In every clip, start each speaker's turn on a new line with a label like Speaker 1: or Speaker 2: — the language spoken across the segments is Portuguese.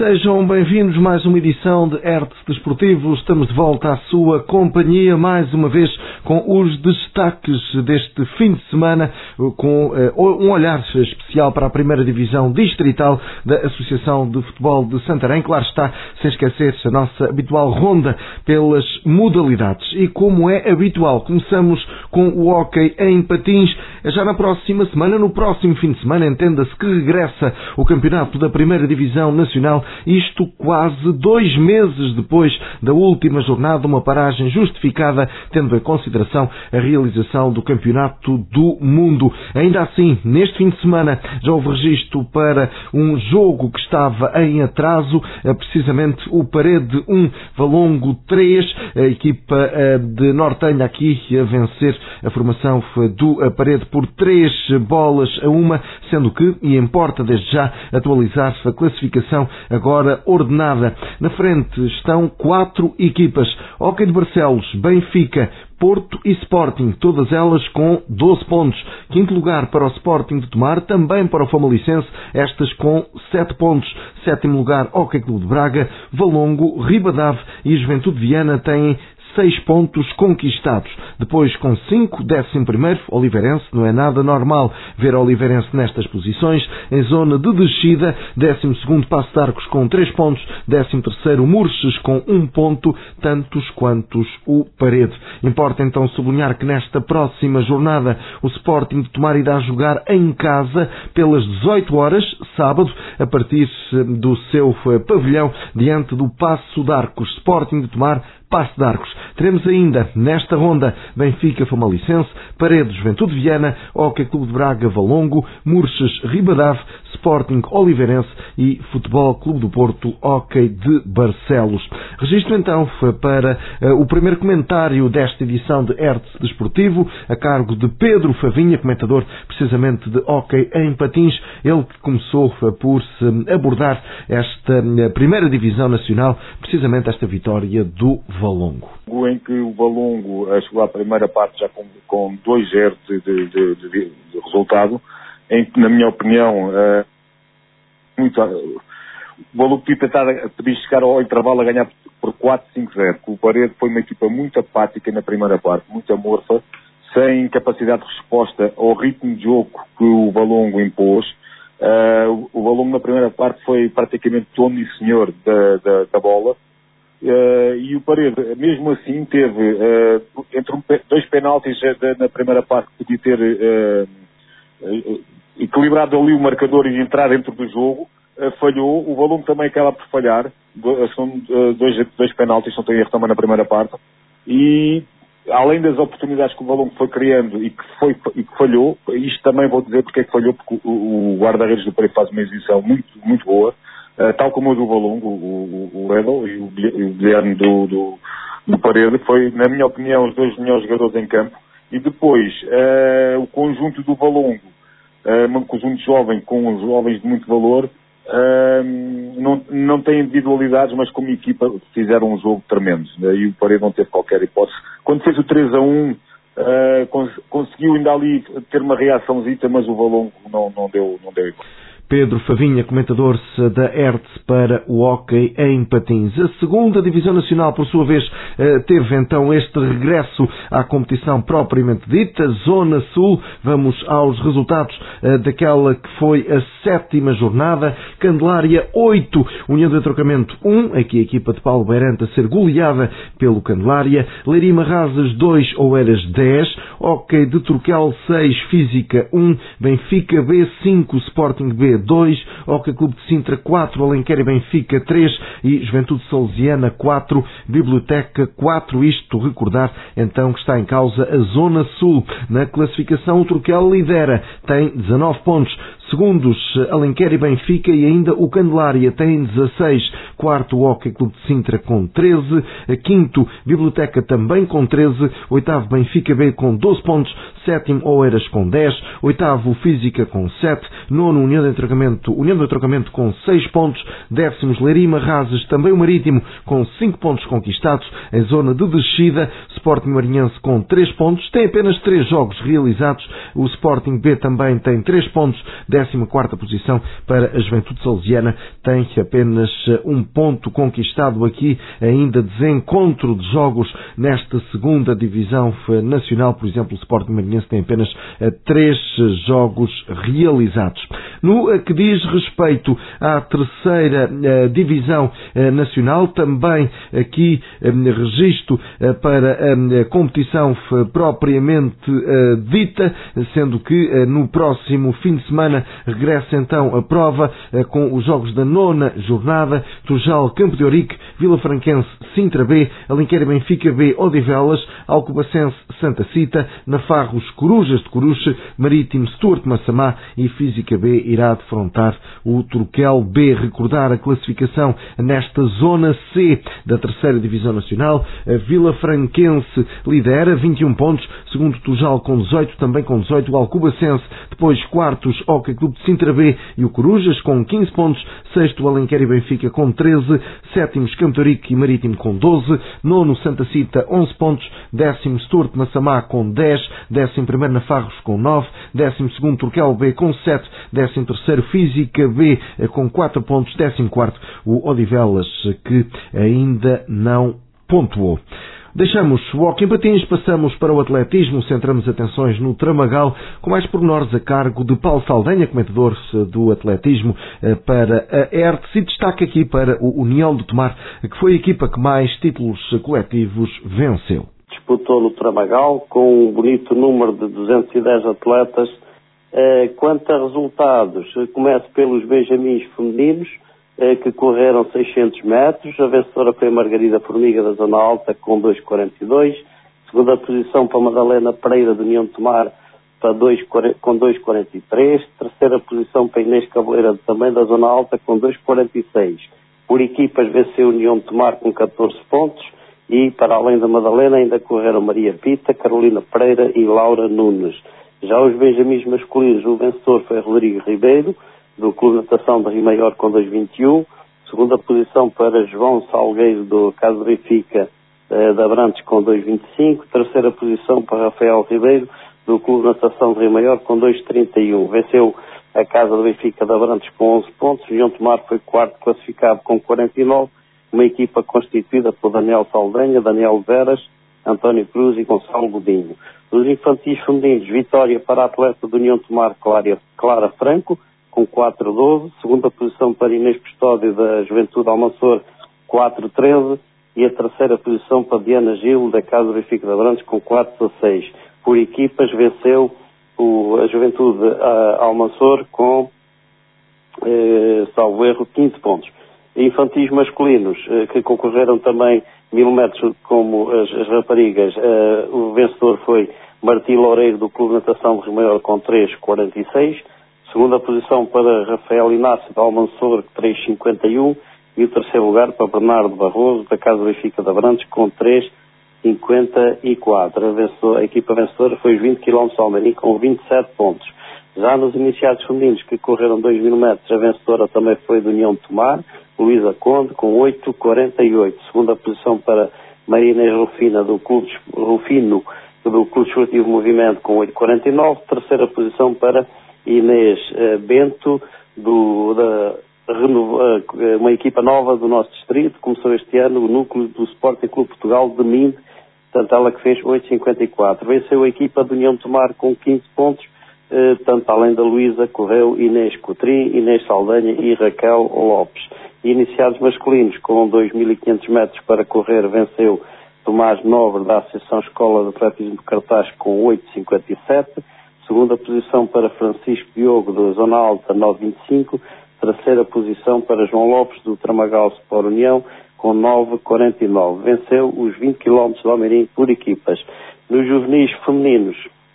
Speaker 1: Sejam bem-vindos a mais uma edição de Hertz Desportivo. Estamos de volta à sua companhia, mais uma vez com os destaques deste fim de semana, com um olhar especial para a primeira divisão distrital da Associação de Futebol de Santarém. Claro está, sem esquecer a nossa habitual ronda pelas modalidades. E como é habitual, começamos com o hóquei em patins. Já na próxima semana, no próximo fim de semana, entenda-se que regressa o campeonato da primeira divisão nacional. Isto quase 2 meses depois da última jornada, uma paragem justificada, tendo em consideração a realização do Campeonato do Mundo. Ainda assim, neste fim de semana, já houve registro para um jogo que estava em atraso, precisamente o Parede 1, Valongo 3, a equipa de Nortenha aqui a vencer a formação do Parede por 3-1, sendo que, e importa desde já atualizar-se a classificação agora ordenada. Na frente estão 4 equipas: Hóquei de Barcelos, Benfica, Porto e Sporting, todas elas com 12 pontos. Quinto lugar para o Sporting de Tomar, também para o Famalicense, estas com 7 pontos. Sétimo lugar, Hóquei Clube de Braga, Valongo, Ribadave e Juventude de Viana têm 6 pontos conquistados. Depois, com 5, 11º, Oliveirense. Não é nada normal ver Oliveirense nestas posições. Em zona de descida, 12º, Paço de Arcos com 3 pontos. 13º, Murches com 1 ponto, tantos quantos o Parede. Importa então sublinhar que nesta próxima jornada o Sporting de Tomar irá jogar em casa pelas 18 horas, sábado, a partir do seu pavilhão, diante do Paço de Arcos. Sporting de Tomar, Paço de Arcos. Teremos ainda, nesta ronda, Benfica, Famalicense, Parede, Juventude de Viana, Hóquei Clube de Braga, Valongo, Murches, Ribadave, Sporting, Oliveirense e Futebol Clube do Porto, Hóquei de Barcelos. Registro então para o primeiro comentário desta edição de Hertz Desportivo, a cargo de Pedro Favinha, comentador precisamente de hóquei em patins, ele que começou por abordar esta primeira divisão nacional, precisamente esta vitória do Valongo.
Speaker 2: Em que o Valongo chegou à primeira parte já com 2-0 de resultado, em que, na minha opinião, o Valongo podia chegar ao intervalo a ganhar por 4-5-0. O Parede foi uma equipa muito apática na primeira parte, muito amorfa, sem capacidade de resposta ao ritmo de jogo que o Valongo impôs. O Valongo na primeira parte foi praticamente dono e senhor da bola. E o Parede, mesmo assim, teve entre 2 penaltis na primeira parte que podia ter equilibrado ali o marcador e entrar dentro do jogo, falhou. O Valongo também acaba por falhar. São 2 penaltis, não tem erro também na primeira parte. E além das oportunidades que o Valongo foi criando e que falhou, isto também vou dizer porque é que falhou, porque o guarda-redes do Parede faz uma exibição muito, muito boa. Tal como o do Valongo, o Edel e o Guilherme do Parede, foi, na minha opinião, os 2 melhores jogadores em campo. E depois, o conjunto do Valongo, um conjunto jovem, com os jovens de muito valor, não tem individualidades, mas como equipa fizeram um jogo tremendo. E o Parede não teve qualquer hipótese. Quando fez o 3-1, conseguiu ainda ali ter uma reaçãozita, mas o Valongo não deu hipótese.
Speaker 1: Pedro Favinha, comentador da Hertz para o hóquei em patins. A segunda Divisão Nacional, por sua vez, teve então este regresso à competição propriamente dita, Zona Sul. Vamos aos resultados daquela que foi a 7ª jornada. Candelária 8, União de Trocamento 1, aqui a equipa de Paulo Beirante a ser goleada pelo Candelária. Leiria Marrazes 2, Oeiras 10, Hóquei de Turquel 6, Física 1, Benfica B 5, Sporting B 2, Hóquei Clube de Sintra 4, Alenquer e Benfica 3 e Juventude Salesiana 4, Biblioteca 4. Isto recordar então que está em causa a Zona Sul. Na classificação o Turquel lidera, tem 19 pontos. Segundos, Alenquer e Benfica e ainda o Candelária tem 16. Quarto, o Hóquei Clube de Sintra com 13. Quinto, Biblioteca também com 13. Oitavo, Benfica B com 12 pontos. Sétimo, Oeiras com 10. Oitavo, Física com 7. Nono, União de Trocamento com 6 pontos. Décimos, Leiria Marrazes, também o Marítimo, com 5 pontos conquistados. Em zona de descida, Sporting Marinhense com 3 pontos. Tem apenas 3 jogos realizados. O Sporting B também tem 3 pontos. 14ª posição para a Juventude Salesiana, tem apenas um ponto conquistado aqui, ainda desencontro de jogos nesta segunda divisão nacional. Por exemplo, o Sporting Marinhense tem apenas 3 jogos realizados. No que diz respeito à terceira divisão nacional, também aqui registro para a competição propriamente dita, sendo que no próximo fim de semana regressa então a prova com os jogos da 9ª jornada: Tujal, Campo de Ourique, Vilafranquense, Sintra B, Alenquer Benfica B, Odivelas, Alcobacense, Santa Cita, Nafarros, Corujas de Coruche, Marítimo, Stuart Massamá e Física B irá defrontar o Turquel B. Recordar a classificação nesta zona C da terceira divisão nacional: a Vilafranquense lidera, 21 pontos, segundo Tujal com 18, também com 18 o Alcobacense, depois quartos Hockey Clube de Sintra B e o Corujas com 15 pontos, sexto Alenquer e Benfica com 13, sétimos Campo de Ourique e Marítimo com 12, nono Santa Cita 11 pontos, décimo Stuart Massamá com 10, 11º Nafarros com 9, 12º Turquel B com 7, 13º Física B com 4 pontos, 14º o Odivelas, que ainda não pontuou. Deixamos o hóquei em patins, passamos para o atletismo, centramos atenções no Tramagal, com mais pormenores a cargo de Paulo Saldanha, comentador do atletismo para a ERTS, e destaca aqui para o União de Tomar, que foi a equipa que mais títulos coletivos venceu.
Speaker 3: Disputou no Tramagal com um bonito número de 210 atletas. Quanto a resultados, começo pelos benjamins femininos, que correram 600 metros. A vencedora foi a Margarida Formiga da Zona Alta com 2,42. Segunda posição para Madalena Pereira de União de Tomar com 2,43. Terceira posição para Inês Cabeleira também da Zona Alta com 2,46. Por equipas venceu União de Tomar com 14 pontos e para além da Madalena ainda correram Maria Pita, Carolina Pereira e Laura Nunes. Já os benjamins masculinos, o vencedor foi Rodrigo Ribeiro do Clube de Natação de Rio Maior com 2,21. Segunda posição para João Salgueiro do Casa Benfica de Abrantes com 2,25. Terceira posição para Rafael Ribeiro do Clube de Natação de Rio Maior com 2,31. Venceu a Casa do Benfica de Abrantes com 11 pontos. União de Tomar foi quarto classificado com 49. Uma equipa constituída por Daniel Saldanha, Daniel Veras, António Cruz e Gonçalo Godinho. Dos infantis femininos, vitória para a atleta da União de Tomar, Clara Franco, com 4,12. Segunda posição para Inês Custódio da Juventude Almançor, 4,13. E a terceira posição para Diana Gil da Casa Benfica de Abrantes com 4,16. Por equipas venceu a Juventude Almançor com, salvo erro, 15 pontos. Infantis masculinos, que concorreram também 1000 metros como as raparigas, o vencedor foi Martim Loureiro do Clube de Natação de Rio Maior com 3,46. Segunda posição para Rafael Inácio da Almançor, 3,51. E o terceiro lugar para Bernardo Barroso da Casa Benfica de Abrantes com 3,54. A equipa vencedora foi os 20 km de Almeirim com 27 pontos. Já nos iniciados femininos, que correram 2000 metros, a vencedora também foi de União de Tomar, Luísa Conde, com 8,48. Segunda posição para Maria Inês Rufino do Clube Esportivo Movimento, com 8,49. Terceira posição para Inês Bento, uma equipa nova do nosso distrito, começou este ano o núcleo do Sporting Clube Portugal de Minde, portanto ela que fez 8,54. Venceu a equipa de União de Tomar com 15 pontos, tanto além da Luísa, correu Inês Coutrin, Inês Saldanha e Raquel Lopes. Iniciados masculinos com 2.500 metros para correr, venceu Tomás Nobre da Associação Escola de Atletismo de Cartaz com 8,57. Segunda posição para Francisco Diogo da Zona Alta, 9,25. Terceira posição para João Lopes do Tramagal Sport União com 9,49. Venceu os 20 km de Almeirim por equipas. Nos juvenis femininos,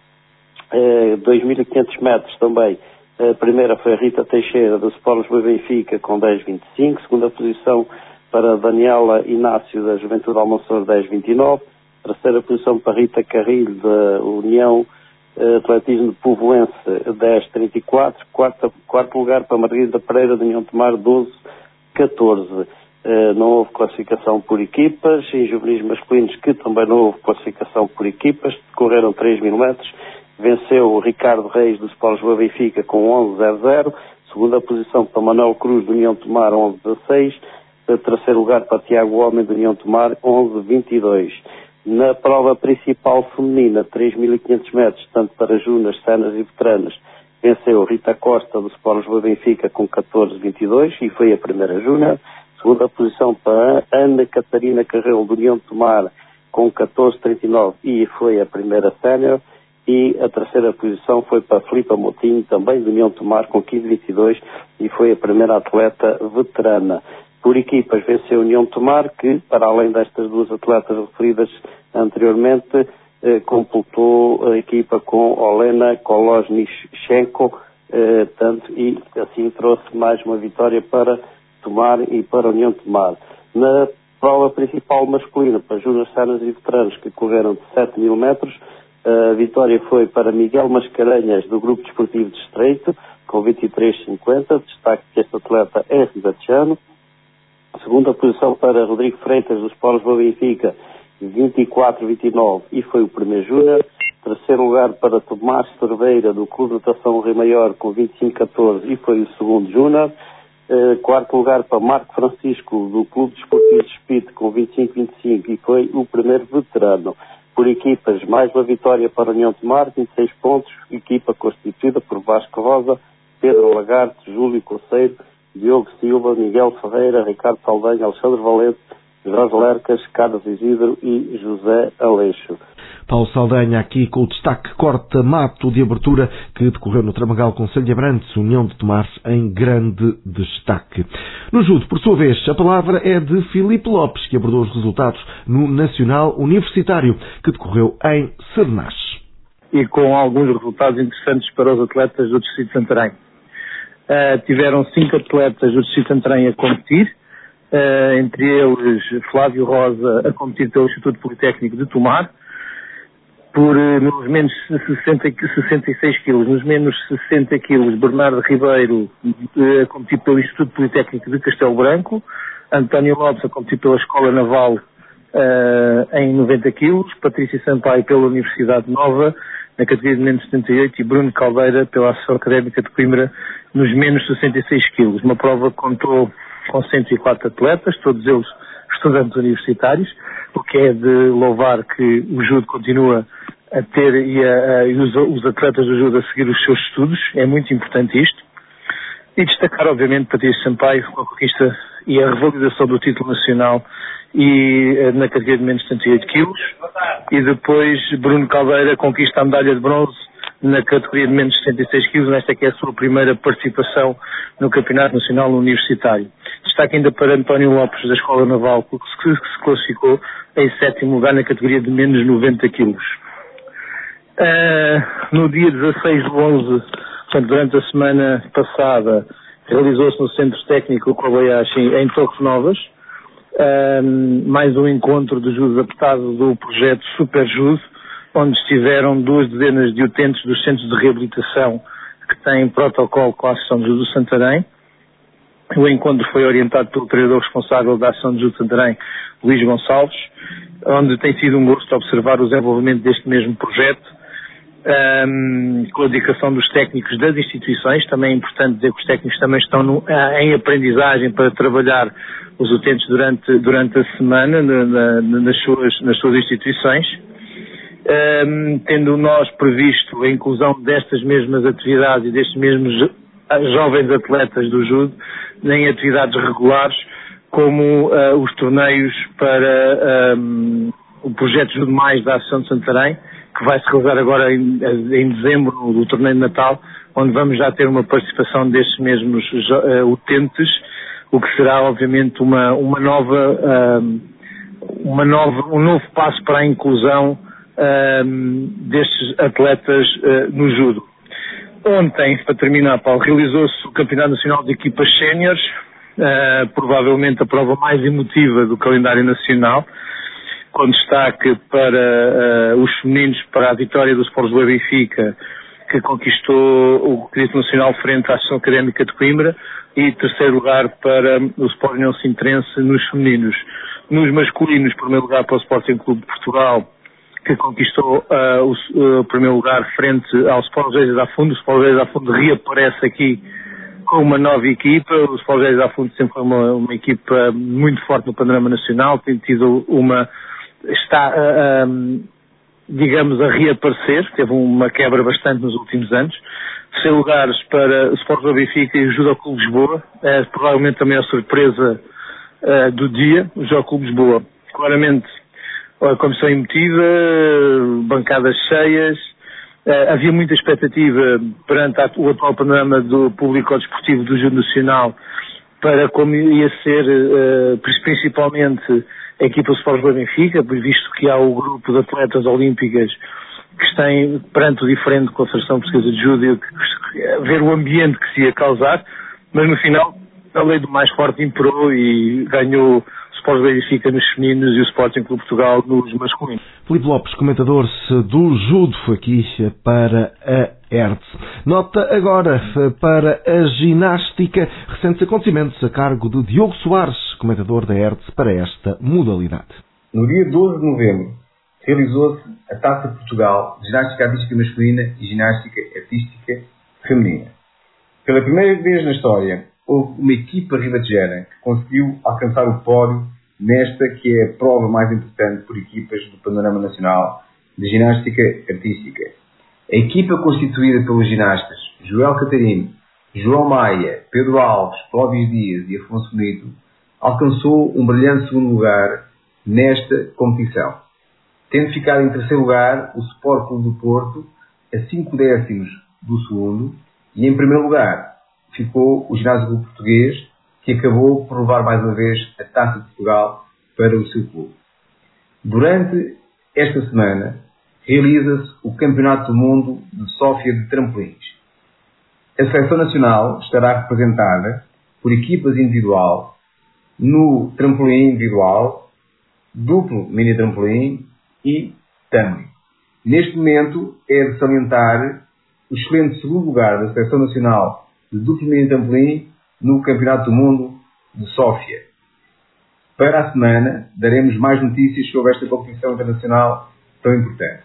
Speaker 3: 2.500 metros também. A primeira foi a Rita Teixeira do Sport Lisboa Benfica com 10,25. Segunda posição para Daniela Inácio da Juventude Almançor, 10,29. Terceira posição para Rita Carrilho da União Atletismo de Povoense, 10,34. Quarto lugar para Margarida Pereira de União de Tomar, 12,14. Não houve classificação por equipas. Em juvenis masculinos, que também não houve classificação por equipas, correram 3.000 metros venceu o Ricardo Reis do Sport Lisboa Benfica com 11-0-0. Segunda posição para Manuel Cruz do União Tomar, 11-16. Terceiro lugar para Tiago Homem do União Tomar, 11-22. Na prova principal feminina, 3.500 metros, tanto para júniores, séniores e veteranas, venceu Rita Costa do Sport Lisboa Benfica com 14-22 e foi a primeira júnior. Segunda posição para Ana Catarina Carrelo do União Tomar com 14-39 e foi a primeira sénior. E a terceira posição foi para Filipa Motinho, também do União Tomar, com 15-22 e foi a primeira atleta veterana. Por equipas venceu a União Tomar, que, para além destas duas atletas referidas anteriormente, completou a equipa com Olena Koloznichenko, e assim trouxe mais uma vitória para Tomar e para a União Tomar. Na prova principal masculina, para júniores, séniores e veteranos, que correram de 7.000 metros, a vitória foi para Miguel Mascarenhas, do Grupo Desportivo de Estreito, com 23,50. Destaque que este atleta é ribetejano. Segunda posição para Rodrigo Freitas, do Sport Lisboa Benfica, 24,29 e foi o primeiro júnior. Terceiro lugar para Tomás Cerveira, do Clube de Natação Rio Maior, com 25,14 e foi o segundo júnior. Quarto lugar para Marco Francisco, do Clube Desportivo de Espírito, com 25,25 e foi o primeiro veterano. Por equipas, mais uma vitória para a União Tomar, 26 pontos, equipa constituída por Vasco Rosa, Pedro Lagarto, Júlio Conceiro, Diogo Silva, Miguel Ferreira, Ricardo Saldanha, Alexandre Valente, Jorge Lercas, Carlos Isidro e José Aleixo.
Speaker 1: Paulo Saldanha aqui com o destaque corta-mato de abertura que decorreu no Tramagal Concelho de Abrantes, União de Tomar em grande destaque. No judo, por sua vez, a palavra é de Filipe Lopes, que abordou os resultados no Nacional Universitário, que decorreu em Sernás.
Speaker 4: E com alguns resultados interessantes para os atletas do Distrito de Santarém. Tiveram 5 atletas do Distrito de Santarém a competir, entre eles Flávio Rosa a competir pelo Instituto Politécnico de Tomar, nos menos 66 quilos, nos menos 60 quilos, Bernardo Ribeiro a competir pelo Instituto Politécnico de Castelo Branco, António Lopes a competir pela Escola Naval em 90 quilos, Patrícia Sampaio pela Universidade Nova, na categoria de menos 78, e Bruno Caldeira pela Associação Académica de Coimbra, nos menos 66 quilos. Uma prova que contou com 104 atletas, todos eles estudantes universitários, o que é de louvar que o judo continua a ter e os atletas do judo a seguir os seus estudos. É muito importante isto. E destacar, obviamente, Patrícia Sampaio com a conquista e a revalidação do título nacional e na categoria de menos 78 quilos. E depois Bruno Caldeira conquista a medalha de bronze na categoria de menos 66 quilos, nesta que é a sua primeira participação no Campeonato Nacional Universitário. Destaque ainda para António Lopes, da Escola Naval, que se classificou em 7º lugar na categoria de menos 90 quilos. No dia 16/11, portanto, durante a semana passada, realizou-se no Centro Técnico Kobayashi, em Torres Novas, mais um encontro de judo adaptado do projeto Super Judo, onde estiveram 2 dezenas de utentes dos centros de reabilitação que têm protocolo com a Associação de Judo de Santarém. O encontro foi orientado pelo treinador responsável da Associação de Judo de Santarém, Luís Gonçalves, onde tem sido um gosto observar o desenvolvimento deste mesmo projeto, com a dedicação dos técnicos das instituições. Também é importante dizer que os técnicos também estão em aprendizagem para trabalhar os utentes durante a semana nas suas instituições. Tendo nós previsto a inclusão destas mesmas atividades e destes mesmos jovens atletas do judo em atividades regulares, como os torneios para o projeto Judo Mais da Associação de Santarém, que vai se realizar agora em dezembro, no torneio de Natal, onde vamos já ter uma participação destes mesmos utentes, o que será obviamente um novo passo para a inclusão destes atletas no judo. Ontem, para terminar, Paulo, realizou-se o Campeonato Nacional de Equipas Séniores, provavelmente a prova mais emotiva do calendário nacional, com destaque para os femininos, para a vitória do Sport Lisboa Benfica, que conquistou o título nacional frente à Associação Académica de Coimbra, e terceiro lugar para o Sport União Sintrense nos femininos. Nos masculinos, primeiro lugar para o Sporting Clube de Portugal, que conquistou o primeiro lugar frente ao Sport Geiras da Fundo. O Sport Geiras da Fundo reaparece aqui com uma nova equipa. O Sport Geiras da Fundo sempre foi uma equipa muito forte no panorama nacional, tem tido está digamos a reaparecer, teve uma quebra bastante nos últimos anos. 6 lugares para o Sport Lisboa Benfica e o Judo Clube Lisboa, provavelmente a maior surpresa do dia, o Judo Clube Lisboa. Claramente a comissão emotiva, bancadas cheias, havia muita expectativa perante o atual panorama do público desportivo do Judo Nacional para como ia ser principalmente a equipa do Sport Lisboa Benfica, visto que há o grupo de atletas olímpicas que estão perante o diferente com a Federação Portuguesa de Judo, ver o ambiente que se ia causar, mas no final a lei do mais forte imperou e ganhou o Sport Benfica nos femininos e o Sporting Clube Portugal nos masculinos.
Speaker 1: Filipe Lopes, comentador do judo, foi aqui para a ERTS. Nota agora para a ginástica, recentes acontecimentos a cargo de Diogo Soares, comentador da ERTS para esta modalidade.
Speaker 5: No dia 12 de novembro realizou-se a Taça de Portugal de Ginástica Artística Masculina e Ginástica Artística Feminina. Pela primeira vez na história, houve uma equipa ribatejana que conseguiu alcançar o pódio nesta que é a prova mais importante por equipas do panorama nacional de ginástica artística. A equipa constituída pelos ginastas Joel Catarino, João Maia, Pedro Alves, Clóvis Dias e Afonso Bonito alcançou um brilhante segundo lugar nesta competição, tendo ficado em terceiro lugar o Sport Clube do Porto, a 5 décimos do segundo, e em primeiro lugar ficou o Ginásio Clube Português, que acabou por levar mais uma vez a Taça de Portugal para o seu clube. Durante esta semana realiza-se o Campeonato do Mundo de Sófia de Trampolins. A Seleção Nacional estará representada por equipas individual no trampolim individual, duplo mini trampolim e tumbling. Neste momento é de salientar o excelente segundo lugar da Seleção Nacional de duplo mini trampolim no Campeonato do Mundo de Sófia. Para a semana daremos mais notícias sobre esta competição internacional tão importante.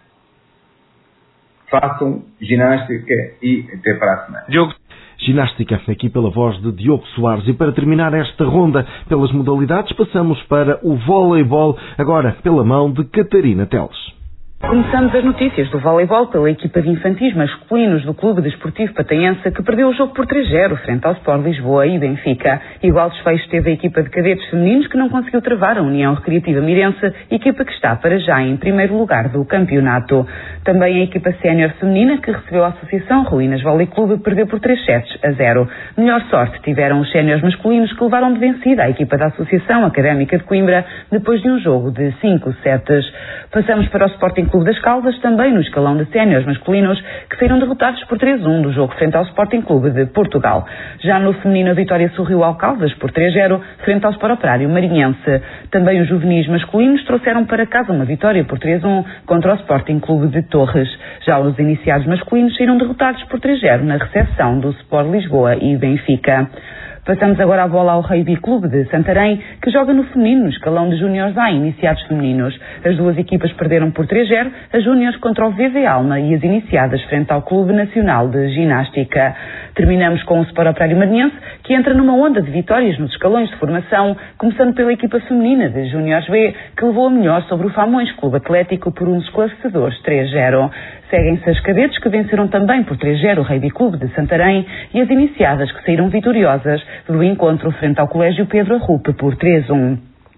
Speaker 5: Façam ginástica e até para a semana.
Speaker 1: Diogo. Ginástica, aqui pela voz de Diogo Soares. E para terminar esta ronda pelas modalidades, passamos para o voleibol, agora pela mão de Catarina Teles.
Speaker 6: Começamos as notícias do voleibol pela equipa de infantis masculinos do Clube Desportivo Pataense, que perdeu o jogo por 3-0 frente ao Sport Lisboa e Benfica. Igual desfecho teve a equipa de cadetes femininos, que não conseguiu travar a União Recreativa Mirense, equipa que está para já em primeiro lugar do campeonato. Também a equipa sénior feminina, que recebeu a Associação Ruínas Vôlei Clube, perdeu por 3-0. Melhor sorte tiveram os séniores masculinos, que levaram de vencida a equipa da Associação Académica de Coimbra, depois de um jogo de 5 sets. Passamos para o Sporting Clube das Caldas, também no escalão de séniores masculinos, que saíram derrotados por 3-1 do jogo frente ao Sporting Clube de Portugal. Já no feminino, a vitória sorriu ao Caldas por 3-0 frente ao Sport Operário Marinhense. Também os juvenis masculinos trouxeram para casa uma vitória por 3-1 contra o Sporting Clube de Torres. Já os iniciados masculinos saíram derrotados por 3-0 na recepção do Sport Lisboa e Benfica. Passamos agora a bola ao Rugby Clube de Santarém, que joga no feminino no escalão de júniores A, iniciados femininos. As duas equipas perderam por 3-0, as júniores contra o VV Alma e as iniciadas frente ao Clube Nacional de Ginástica. Terminamos com o Sport Operário Marinhense, que entra numa onda de vitórias nos escalões de formação, começando pela equipa feminina de júniores B, que levou a melhor sobre o Famões Clube Atlético por uns esclarecedores 3-0. Seguem-se as cadetes, que venceram também por 3-0 o Rugby Clube de Santarém, e as iniciadas, que saíram vitoriosas do encontro frente ao Colégio Pedro Arrupe por 3-1.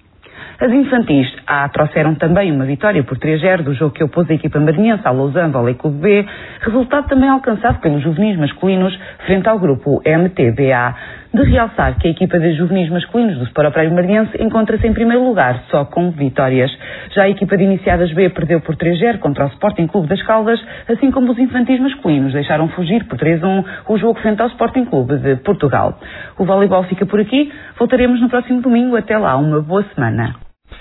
Speaker 6: As infantis A trouxeram também uma vitória por 3-0 do jogo que opôs a equipa marinhense ao Lausanne Vôlei Clube B, resultado também alcançado pelos juvenis masculinos frente ao grupo MTBA. De realçar que a equipa de juvenis masculinos do Sport Operário Marinhense encontra-se em primeiro lugar, só com vitórias. Já a equipa de iniciadas B perdeu por 3-0 contra o Sporting Clube das Caldas, assim como os infantis masculinos deixaram fugir por 3-1 o jogo frente ao Sporting Clube de Portugal. O voleibol fica por aqui, voltaremos no próximo domingo. Até lá, uma boa semana.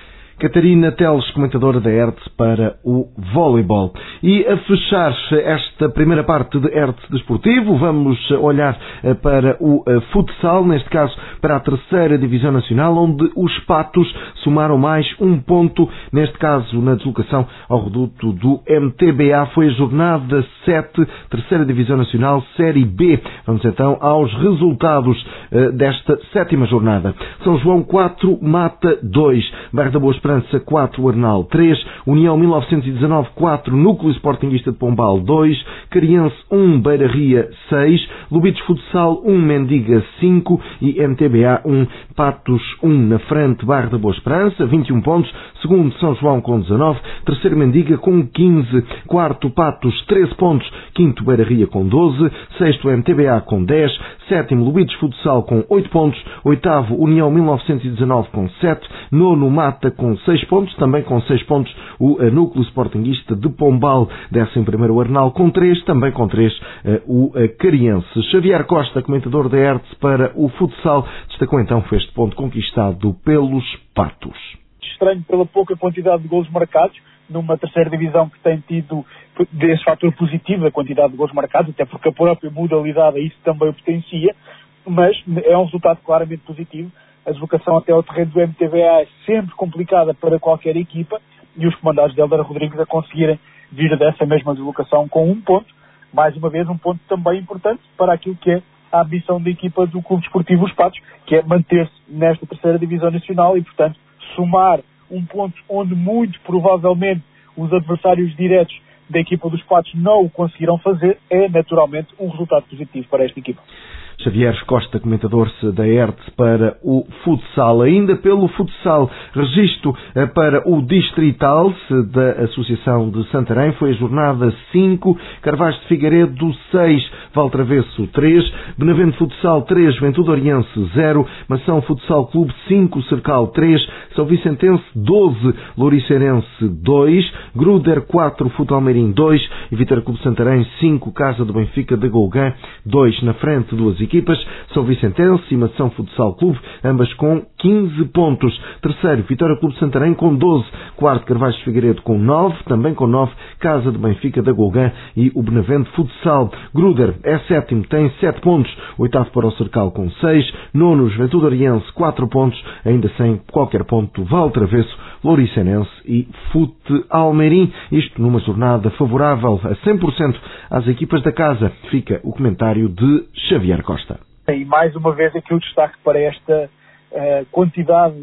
Speaker 1: Catarina Teles, comentadora da ERTE para o voleibol. E a fechar esta primeira parte de ERTE Desportivo, vamos olhar para o futsal, neste caso para a terceira divisão nacional, onde os Patos somaram mais um ponto, neste caso na deslocação ao reduto do MTBA. Foi a jornada 7, terceira divisão nacional, Série B. Vamos então aos resultados desta sétima jornada. São João 4, Mata 2, Bairro da Boa Esperança 4, Arnal 3, União 1919 4, Núcleo Sportinguista de Pombal 2, Cariense 1, Beira Ria 6, Lubitos Futsal 1, Mendiga 5 e MTBA 1, Patos 1 na frente, Bairro da Boa Esperança, 21 pontos, segundo São João com 19, terceiro Mendiga com 15, quarto Patos 13 pontos, quinto Beira Ria com 12, sexto MTBA com 10, sétimo Lubitos Futsal com 8 pontos, oitavo União 1919 com 7, nono Mata com 6 pontos, também com 6 pontos o Núcleo Sportinguista de Pombal, 11º Arnal com 3, também com 3 o Cariense. Xavier Costa, comentador da ERTE para o futsal, destacou então este ponto conquistado pelos Patos.
Speaker 7: Estranho pela pouca quantidade de golos marcados, numa terceira divisão que tem tido esse fator positivo, a quantidade de golos marcados, até porque a própria modalidade isso também o potencia, mas é um resultado claramente positivo. A deslocação até ao terreno do MTBA é sempre complicada para qualquer equipa e os comandados de Hélder Rodrigues a conseguirem vir dessa mesma deslocação com um ponto, mais uma vez um ponto também importante para aquilo que é a ambição da equipa do Clube Desportivo Os Patos, que é manter-se nesta terceira divisão nacional e, portanto, somar um ponto onde muito provavelmente os adversários diretos da equipa dos Patos não o conseguirão fazer, é naturalmente um resultado positivo para esta equipa.
Speaker 1: Xavier Costa, comentador da ERTE para o futsal. Ainda pelo futsal, registro para o Distrital da Associação de Santarém. Foi a jornada 5, Carvalho de Figueiredo 6, Valtravesso 3, Benavente Futsal 3, Ventude Oriense 0, Mação Futsal Clube 5, Cercal 3, São Vicentense 12, Louriçeirense 2, Gruder 4, Futalmeirim 2 e Vitória Clube Santarém 5, Casa do Benfica de Golgã 2. Na frente, duas equipas, São Vicentense e Mação Futsal Clube, ambas com 15 pontos. Terceiro, Vitória Clube Santarém com 12. Quarto, Carvalho de Figueiredo com 9, também com 9, Casa do Benfica da Golgã e o Benavente Futsal. Gruder é sétimo, tem 7 pontos. Oitavo para o Cercal com 6. Nono, Juventude Oriense, 4 pontos, ainda sem qualquer ponto, Valtravesso, Louriçeirense e Futalmeirim. Isto numa jornada favorável a 100% às equipas da casa. Fica o comentário de Xavier Costa.
Speaker 7: E mais uma vez aqui o destaque para esta quantidade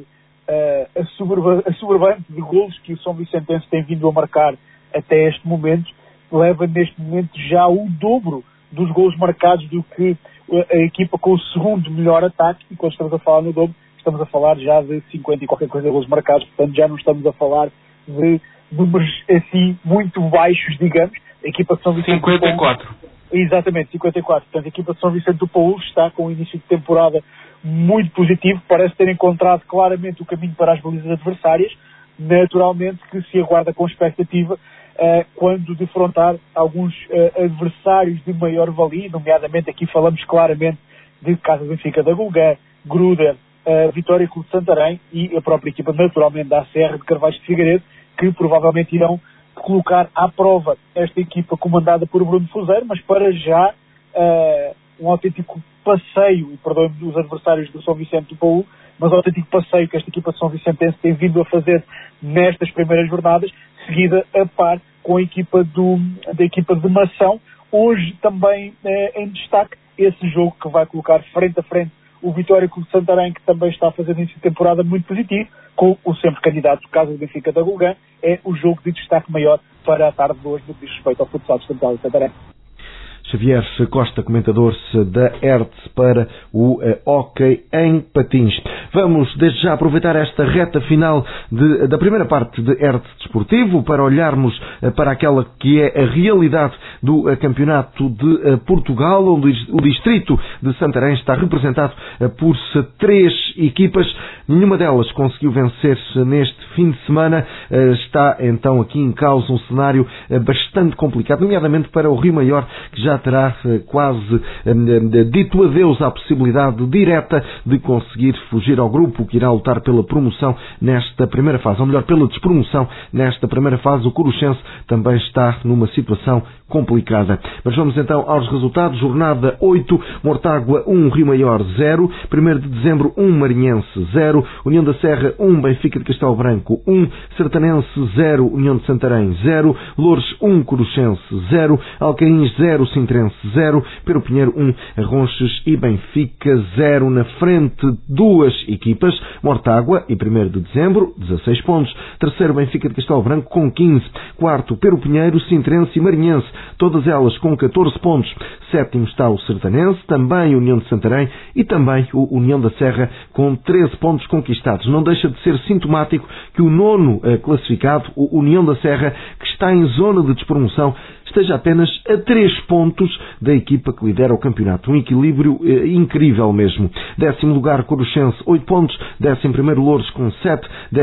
Speaker 7: assoberbante de golos que o São Vicentense tem vindo a marcar até este momento. Leva neste momento já o dobro dos golos marcados do que a equipa com o segundo melhor ataque, e quando estamos a falar no dobro, estamos a falar já de 50 e qualquer coisa golos marcados, portanto já não estamos a falar de números assim muito baixos, digamos. A equipa de São Vicente
Speaker 8: 54.
Speaker 7: Exatamente, 54. Portanto, a equipa de São Vicente do Paulo está com um início de temporada muito positivo, parece ter encontrado claramente o caminho para as balizas adversárias, naturalmente que se aguarda com expectativa quando defrontar alguns adversários de maior valia, nomeadamente aqui falamos claramente de Casa do Benfica da Golgã, Gruder, Vitória Clube de Santarém e a própria equipa naturalmente da ACR de Carvalho de Figueiredo, que provavelmente irão colocar à prova esta equipa comandada por Bruno Fuseiro, mas para já um autêntico passeio, e perdoem-me os adversários do São Vicente do Paulo, mas um autêntico passeio que esta equipa de São Vicentense tem vindo a fazer nestas primeiras jornadas, seguida a par com a equipa da equipa de Mação. Hoje também em destaque esse jogo que vai colocar frente a frente o Vitória Clube de Santarém, que também está a fazer início de temporada muito positivo, com o sempre candidato Casa do Benfica da Golgã. É o jogo de destaque maior para a tarde de hoje no que diz respeito ao futsal de Santarém.
Speaker 1: Xavier Costa, comentador da ERTE para o hóquei em patins. Vamos desde já aproveitar esta reta final da primeira parte de ERTE Desportivo para olharmos para aquela que é a realidade do Campeonato de Portugal, onde o distrito de Santarém está representado por 3 equipas. Nenhuma delas conseguiu vencer-se neste fim de semana. Está então aqui em causa um cenário bastante complicado, nomeadamente para o Rio Maior, que já terá quase dito adeus à possibilidade direta de conseguir fugir ao grupo que irá lutar pela promoção nesta primeira fase, ou melhor, pela despromoção nesta primeira fase. O Coruchense também está numa situação complicada. Mas vamos então aos resultados. Jornada 8, Mortágua 1, Rio Maior 0, 1º de dezembro 1, Marinhense 0, União da Serra 1, Benfica de Castelo Branco 1, Sertanense 0, União de Santarém 0, Loures 1, Coruchense 0, Alcaíns 0, Sintrense 0, Pero Pinheiro 1, Arronches e Benfica 0. Na frente, duas equipas, Mortágua e 1º de dezembro, 16 pontos, terceiro Benfica de Castelo Branco com 15, quarto Pero Pinheiro, Sintrense e Marinhense, todas elas com 14 pontos. Sétimo está o Sertanense, também União de Santarém e também o União da Serra com 13 pontos conquistados. Não deixa de ser sintomático que o nono classificado, o União da Serra, que está em zona de despromoção, esteja apenas a 3 pontos da equipa que lidera o campeonato. Um equilíbrio incrível mesmo. 10º lugar Coruchense, 8 pontos. 11º Loures com 7.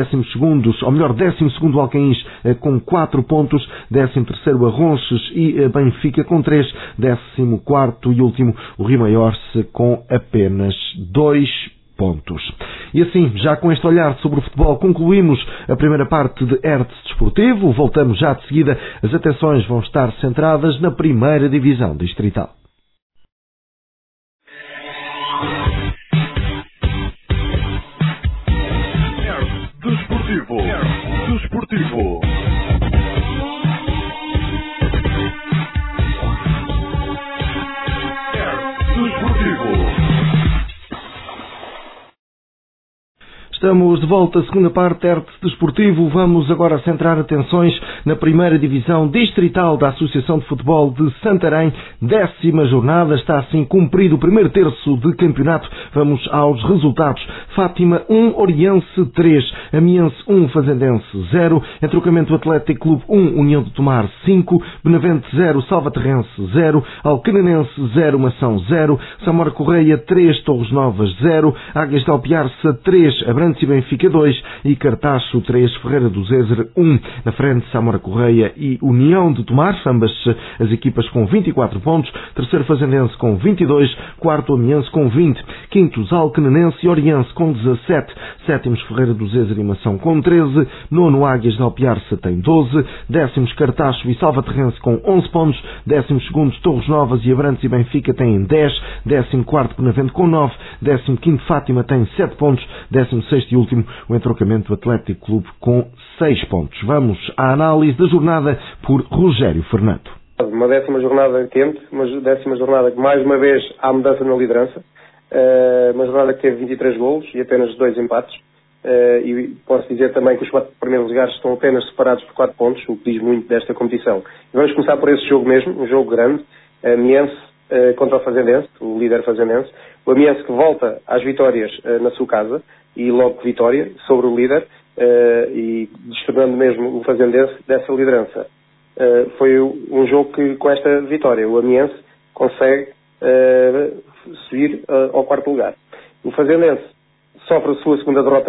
Speaker 1: 12º Alcaíns com 4 pontos. 13º Arronches e Benfica com 3. 14º e último o Rio Maior com apenas 2 pontos. E assim, já com este olhar sobre o futebol, concluímos a primeira parte de Hertz Desportivo. Voltamos já de seguida. As atenções vão estar centradas na primeira divisão distrital.
Speaker 8: Desportivo.
Speaker 1: Estamos de volta à segunda parte, Hertz Desportivo. Vamos agora centrar atenções na primeira divisão distrital da Associação de Futebol de Santarém. 10ª jornada, está assim cumprido o primeiro terço de campeonato. Vamos aos resultados. Fátima 1, Oriense 3, Amiense 1, Fazendense 0, Entrocamento Atlético Clube 1, União de Tomar 5, Benavente 0, Salvaterrense 0, Alcanenense 0, Mação 0, Samora Correia 3, Torres Novas 0, Águias de Alpiarça 3, Abrantes e Benfica 2 e Cartacho 3, Ferreira do Zezer 1. Na frente, Samora Correia e União de Tomar, ambas as equipas com 24 pontos. Terceiro, Fazendense com 22. Quarto, Amiense com 20. Quintos, Alcanenense e Oriense com 17. Sétimos, Ferreira do Zezer e Mação com 13. Nono, Águias de Alpiarça tem 12. Décimos, Cartacho e Salvaterrense com 11 pontos. 12º, Torres Novas e Abrantes e Benfica têm 10. 14º, Benavente com 9. 15º, Fátima tem 7 pontos. 16º e último, o Entrocamento Atlético Clube com 6 pontos. Vamos à análise da jornada por Rogério Fernando.
Speaker 9: Uma 10ª jornada quente, uma 10ª jornada que mais uma vez há mudança na liderança. Uma jornada que teve 23 golos e apenas 2 empates. E posso dizer também que os 4 primeiros lugares estão apenas separados por 4 pontos, o que diz muito desta competição. E vamos começar por esse jogo mesmo, um jogo grande. Amiense contra o Fazendense, o líder Fazendense. O Amiense que volta às vitórias na sua casa e logo vitória sobre o líder e destornando mesmo o Fazendense dessa liderança. Foi um jogo que, com esta vitória, o Amiense consegue subir ao 4º lugar. O Fazendense sofre a sua segunda derrota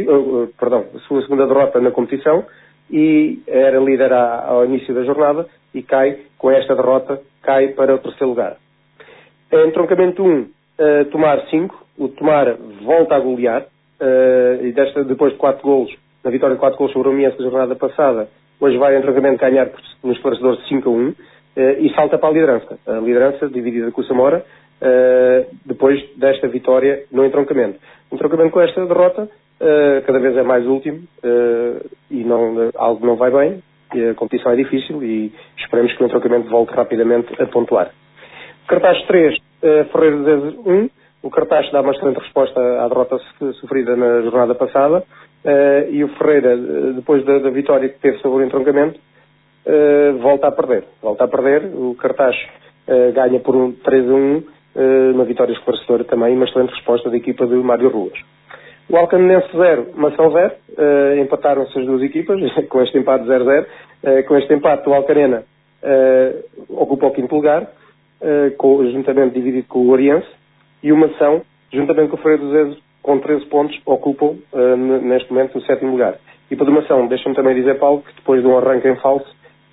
Speaker 9: a sua segunda derrota na competição e era líder ao início da jornada e cai, com esta derrota, cai para o 3º lugar. Em Entroncamento 1, Tomar 5, o Tomar volta a golear, e depois de 4 golos, na vitória de 4 golos sobre o Amiense da jornada passada, hoje vai em Entroncamento ganhar no esclarecedor de 5-1 e salta para a liderança. A liderança dividida com o Samora, depois desta vitória no Entroncamento. O Entroncamento com esta derrota cada vez é mais último e algo não vai bem, a competição é difícil e esperemos que o Entroncamento volte rapidamente a pontuar. Cartaz 3, Ferreira do Zezer 1. O Cartaz dá uma excelente resposta à derrota sofrida na jornada passada e o Ferreira, depois da vitória que teve sobre o Entroncamento, volta a perder. O Cartaz ganha por 3-1, uma vitória esclarecedora também, uma excelente resposta da equipa de Mário Ruas. O Alcanenense 0, Mação 0, empataram-se as duas equipas, com este empate 0-0. Com este empate, o Alcanena ocupa o 5º lugar, juntamente dividido com o Oriense, e o Mação, juntamente com o Ferreira do Zezer, com 13 pontos, ocupam neste momento o 7º lugar. E para o Mação, deixa-me também dizer, Paulo, que depois de um arranque em falso,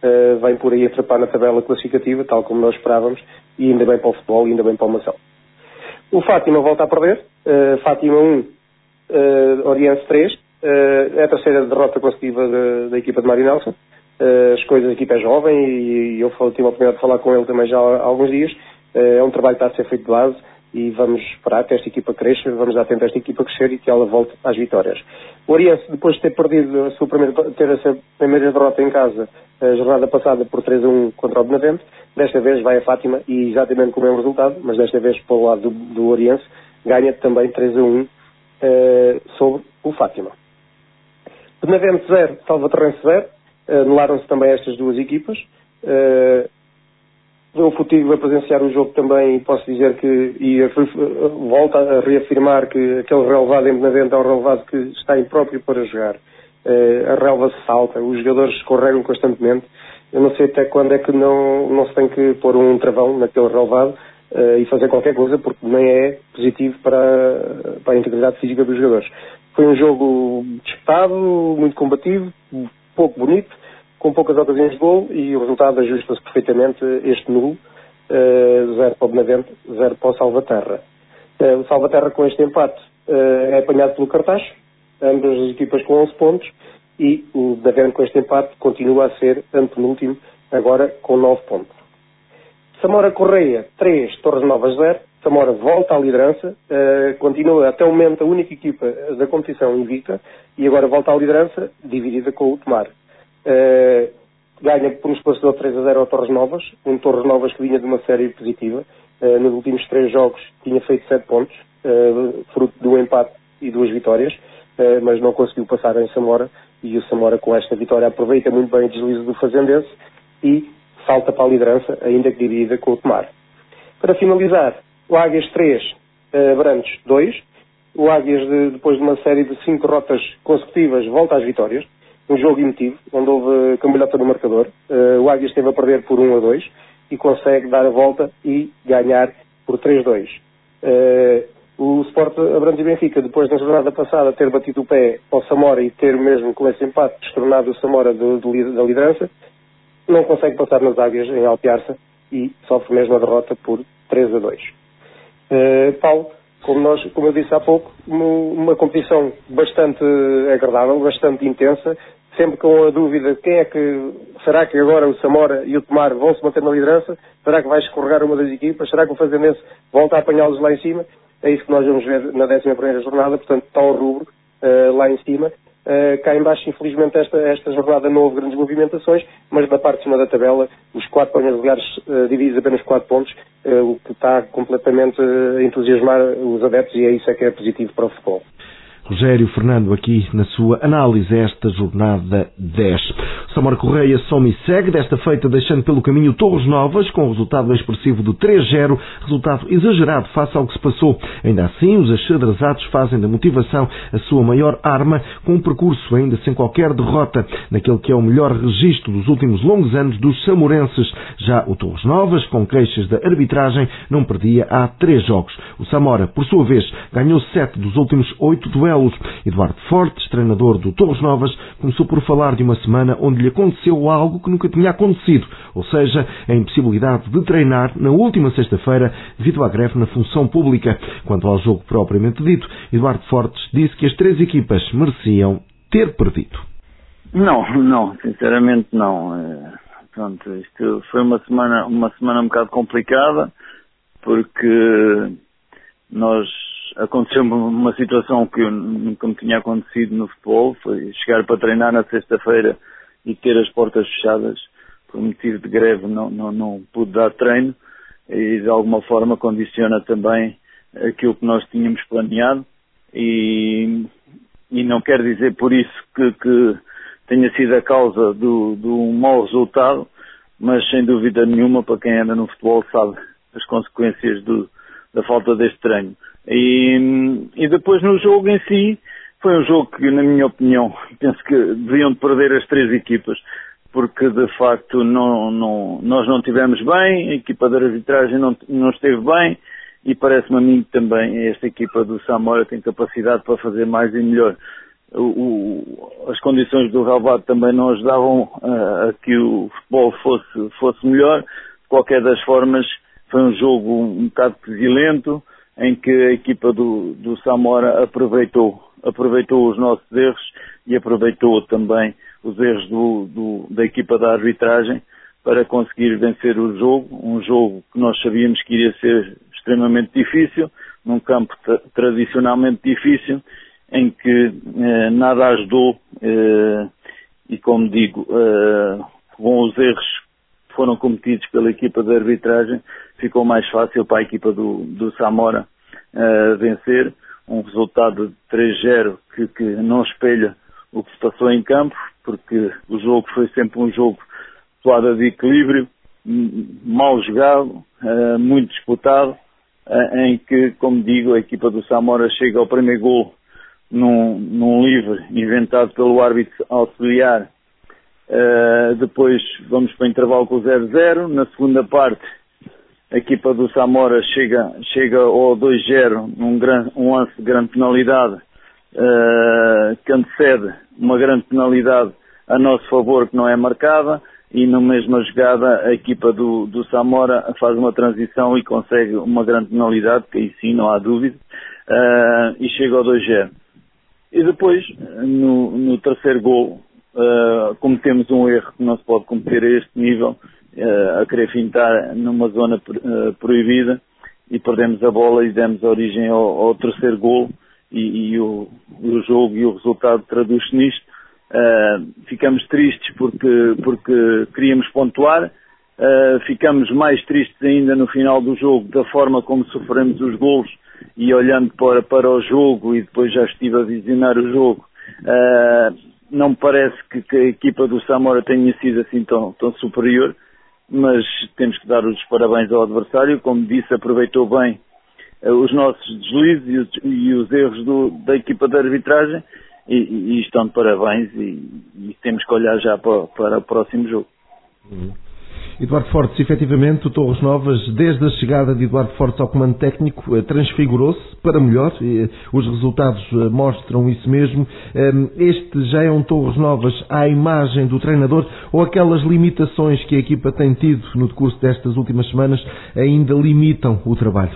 Speaker 9: vem por aí a trepar na tabela classificativa, tal como nós esperávamos, e ainda bem para o futebol, e ainda bem para o Mação. O Fátima volta a perder, Fátima 1, Oriense 3, é a terceira derrota consecutiva da equipa de Mário Nelson. As coisas, a equipa é jovem e eu tive a oportunidade de falar com ele também já há alguns dias. É um trabalho que está a ser feito de base e vamos esperar que esta equipa cresça, vamos dar tempo a esta equipa crescer e que ela volte às vitórias. O Oriense, depois de ter perdido ter essa primeira derrota em casa, a jornada passada por 3-1 contra o Benavente, desta vez vai a Fátima e exatamente com o mesmo resultado, mas desta vez para o lado do Oriense, ganha também 3-1 sobre o Fátima. Benavente 0, Salvaterrense 0, anularam-se também estas duas equipas. Eu tive a presenciar o jogo também e posso dizer que volta a reafirmar que aquele relevado em Benavente é um relevado que está impróprio para jogar. A relva se salta, os jogadores escorregam constantemente. Eu não sei até quando é que não se tem que pôr um travão naquele relevado e fazer qualquer coisa, porque nem é positivo para a integridade física dos jogadores. Foi um jogo disputado, muito combativo, pouco bonito, com poucas ocasiões de gol e o resultado ajusta-se perfeitamente este nulo, 0 para o Benavente, 0 para o Salvaterra. O Salvaterra com este empate é apanhado pelo Cartaxo, ambas as equipas com 11 pontos, e o Benavente com este empate continua a ser antepenúltimo, agora com 9 pontos. Samora Correia 3, Torres Novas 0, Samora volta à liderança, continua até o momento a única equipa da competição invicta e agora volta à liderança dividida com o Tomar. Ganha por um espaço de 3-0 ao Torres Novas, um Torres Novas que vinha de uma série positiva, nos últimos 3 jogos tinha feito 7 pontos, fruto de um empate e 2 vitórias, mas não conseguiu passar em Samora e o Samora com esta vitória aproveita muito bem o deslize do Fazendense e salta para a liderança, ainda que dividida com o Tomar. Para finalizar, o Águias 3, Brandos 2, o Águias depois de uma série de 5 derrotas consecutivas volta às vitórias, um jogo emotivo, onde houve cambalhota no marcador. O Águias esteve a perder por 1-2 e consegue dar a volta e ganhar por 3-2. O Sport Abrantes e Benfica, depois na jornada passada ter batido o pé ao Samora e ter mesmo com esse empate destronado o Samora da liderança, não consegue passar nas Águias em Alpiarça e sofre mesmo a derrota por 3-2. Paulo, como eu disse há pouco, uma competição bastante agradável, bastante intensa, sempre com a dúvida será que agora o Samora e o Tomar vão se manter na liderança? Será que vai escorregar uma das equipas? Será que o Fazendense volta a apanhá-los lá em cima? É isso que nós vamos ver na 11ª jornada, portanto está ao rubro lá em cima. Cá em baixo, infelizmente, esta jornada não houve grandes movimentações, mas na parte de cima da tabela, os 4 primeiros lugares dividem apenas 4 pontos, o que está completamente a entusiasmar os adeptos e é isso que é positivo para o futebol.
Speaker 1: Rogério Fernando aqui na sua análise a esta jornada 10. Samora Correia some e segue, desta feita deixando pelo caminho Torres Novas, com o resultado expressivo de 3-0, resultado exagerado face ao que se passou. Ainda assim, os axadrazados fazem da motivação a sua maior arma, com um percurso ainda sem qualquer derrota, naquele que é o melhor registro dos últimos longos anos dos samorenses. Já o Torres Novas, com queixas da arbitragem, não perdia há 3 jogos. O Samora, por sua vez, ganhou 7 dos últimos 8 duelos. Eduardo Fortes, treinador do Torres Novas, começou por falar de uma semana onde lhe aconteceu algo que nunca tinha acontecido, ou seja, a impossibilidade de treinar na última sexta-feira devido à greve na função pública. Quanto ao jogo propriamente dito, Eduardo Fortes disse que as 3 equipas mereciam ter perdido.
Speaker 10: Não, sinceramente não. Pronto, isto foi uma semana um bocado complicada, porque aconteceu uma situação que nunca me tinha acontecido no futebol, foi chegar para treinar na sexta-feira e ter as portas fechadas por motivo de greve, não pude dar treino e de alguma forma condiciona também aquilo que nós tínhamos planeado e não quer dizer por isso que tenha sido a causa do mau resultado, mas sem dúvida nenhuma, para quem anda no futebol sabe as consequências da falta deste treino. E depois no jogo em si, foi um jogo que, na minha opinião, penso que deviam perder as 3 equipas, porque de facto nós não estivemos bem, a equipa da arbitragem não esteve bem, e parece-me a mim que também esta equipa do Samora tem capacidade para fazer mais e melhor. as condições do relvado também não ajudavam a que o futebol fosse melhor. De qualquer das formas, foi um jogo um bocado pesilento, em que a equipa do Samora aproveitou os nossos erros e aproveitou também os erros da equipa da arbitragem para conseguir vencer o jogo, um jogo que nós sabíamos que iria ser extremamente difícil, num campo tradicionalmente difícil, em que nada ajudou e, como digo, com os erros que foram cometidos pela equipa de arbitragem, ficou mais fácil para a equipa do Samora vencer, um resultado de 3-0 que não espelha o que se passou em campo, porque o jogo foi sempre um jogo toada de equilíbrio, mal jogado, muito disputado, em que, como digo, a equipa do Samora chega ao primeiro golo num livre inventado pelo árbitro auxiliar. Depois vamos para o intervalo com o 0-0. Na segunda parte, a equipa do Samora chega ao 2-0 num lance de grande penalidade, que antecede uma grande penalidade a nosso favor que não é marcada, e na mesma jogada a equipa do Samora faz uma transição e consegue uma grande penalidade, que aí sim não há dúvida, e chega ao 2-0. E depois, no terceiro golo, cometemos um erro que não se pode cometer a este nível, a querer fintar numa zona proibida, e perdemos a bola e demos origem ao terceiro golo, e o jogo e o resultado traduz-se nisto. Ficamos tristes porque queríamos pontuar, ficamos mais tristes ainda no final do jogo da forma como sofremos os golos, e olhando para o jogo, e depois já estive a visionar o jogo, não me parece que a equipa do Samora tenha sido assim tão superior, mas temos que dar os parabéns ao adversário. Como disse, aproveitou bem os nossos deslizes e os erros da equipa de arbitragem, e estão de parabéns, e temos que olhar já para o próximo jogo.
Speaker 1: Eduardo Fortes, efetivamente, o Torres Novas, desde a chegada de Eduardo Fortes ao comando técnico, transfigurou-se para melhor, os resultados mostram isso mesmo. Este já é um Torres Novas à imagem do treinador, ou aquelas limitações que a equipa tem tido no decurso destas últimas semanas ainda limitam o trabalho?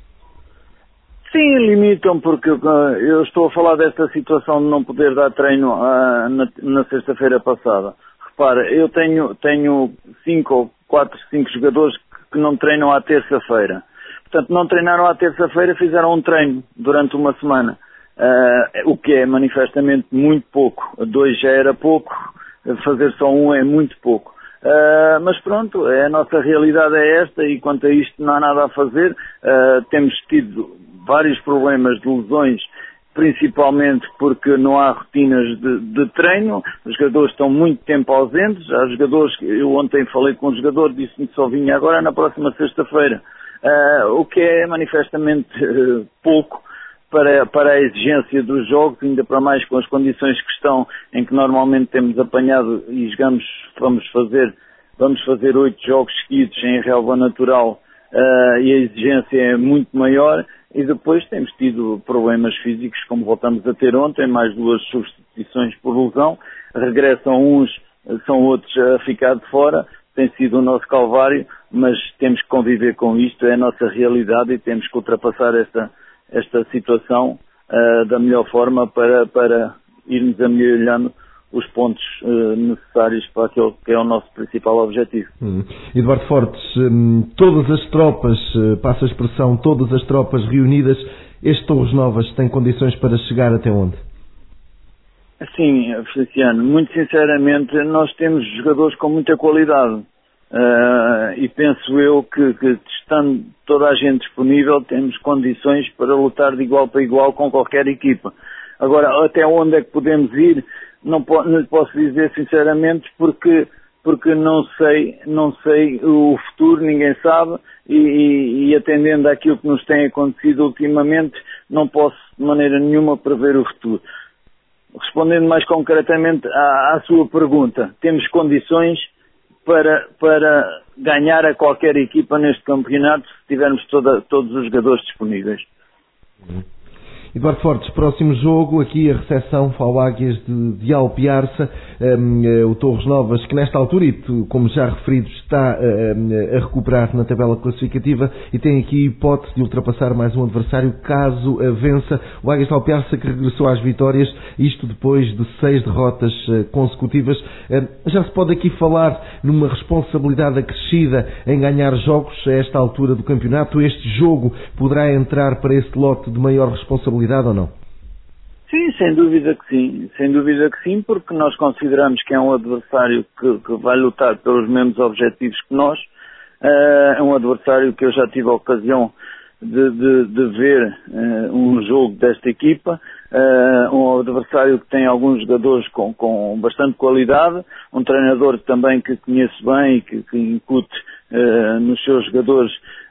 Speaker 10: Sim, limitam, porque eu estou a falar desta situação de não poder dar treino na sexta-feira passada. Repara, eu tenho 5 jogadores que não treinam à terça-feira. Portanto, não treinaram à terça-feira, fizeram um treino durante uma semana, o que é manifestamente muito pouco. 2 já era pouco, fazer só 1 é muito pouco. Mas pronto, a nossa realidade é esta, e quanto a isto não há nada a fazer. Temos tido vários problemas de lesões, principalmente porque não há rotinas de treino, os jogadores estão muito tempo ausentes. Há jogadores, eu ontem falei com um jogador, disse-me que só vinha agora na próxima sexta-feira, o que é manifestamente pouco para a exigência dos jogos, ainda para mais com as condições que estão, em que normalmente temos apanhado e vamos fazer 8 jogos seguidos em relva natural, e a exigência é muito maior. E depois temos tido problemas físicos, como voltamos a ter ontem, mais 2 substituições por lesão. Regressam uns, são outros a ficar de fora. Tem sido o nosso calvário, mas temos que conviver com isto, é a nossa realidade, e temos que ultrapassar esta situação da melhor forma para irmos amelhorando os pontos necessários para aquilo que é o nosso principal objetivo.
Speaker 1: Eduardo Fortes, todas as tropas, passa a expressão, todas as tropas reunidas, este Torres Novas tem condições para chegar até onde?
Speaker 10: Sim, Feliciano, muito sinceramente, nós temos jogadores com muita qualidade, e penso eu que estando toda a gente disponível, temos condições para lutar de igual para igual com qualquer equipa. Agora, até onde é que podemos ir? Não lhe posso dizer sinceramente, porque não sei o futuro, ninguém sabe, e atendendo àquilo que nos tem acontecido ultimamente, não posso de maneira nenhuma prever o futuro. Respondendo mais concretamente à sua pergunta, temos condições para ganhar a qualquer equipa neste campeonato, se tivermos todos os jogadores disponíveis.
Speaker 1: Eduardo Fortes, próximo jogo, aqui a recepção ao Águias de Alpiarça, o Torres Novas, que nesta altura, e como já referido, está a recuperar na tabela classificativa e tem aqui hipótese de ultrapassar mais um adversário caso vença o Águias de Alpiarça, que regressou às vitórias, isto depois de 6 derrotas consecutivas. Já se pode aqui falar numa responsabilidade acrescida em ganhar jogos a esta altura do campeonato? Este jogo poderá entrar para esse lote de maior responsabilidade ou não?
Speaker 10: Sim, sem dúvida que sim, porque nós consideramos que é um adversário que vai lutar pelos mesmos objetivos que nós. É um adversário que eu já tive a ocasião de ver um jogo desta equipa, um adversário que tem alguns jogadores com bastante qualidade, um treinador também que conheço bem e que incute nos seus jogadores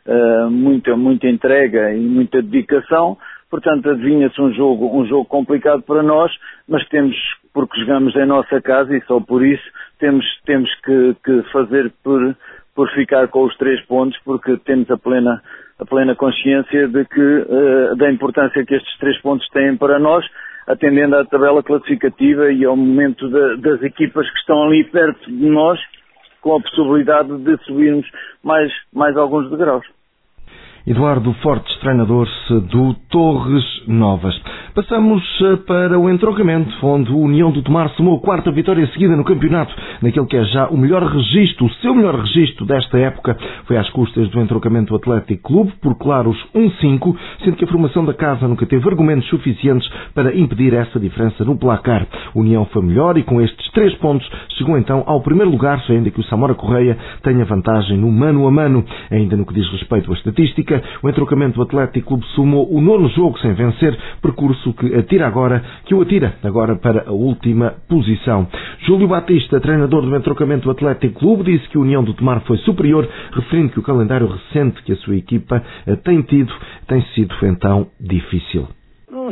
Speaker 10: muita entrega e muita dedicação. Portanto, adivinha-se um jogo complicado para nós, mas porque jogamos em nossa casa e só por isso temos que fazer por ficar com os 3 pontos, porque temos a plena consciência da importância que estes 3 pontos têm para nós, atendendo à tabela classificativa e ao momento das equipas que estão ali perto de nós, com a possibilidade de subirmos mais alguns degraus.
Speaker 1: Eduardo Fortes, treinador do Torres Novas. Passamos para o entroncamento, onde o União do Tomar somou a 4ª vitória seguida no campeonato, naquele que é já o melhor registro, o seu melhor registro desta época. Foi às custas do entroncamento Atlético Clube, por claros 1-5, sendo que a formação da casa nunca teve argumentos suficientes para impedir essa diferença no placar. O União foi melhor e com estes 3 pontos chegou então ao primeiro lugar, ainda que o Samora Correia tenha vantagem no mano a mano. Ainda no que diz respeito à estatística, o entroncamento Atlético Clube somou o 9º jogo sem vencer, percurso que o atira agora para a última posição. Júlio Batista, treinador do entroncamento Atlético Clube, disse que a União do Tomar foi superior, referindo que o calendário recente que a sua equipa tem sido então difícil.
Speaker 11: Não,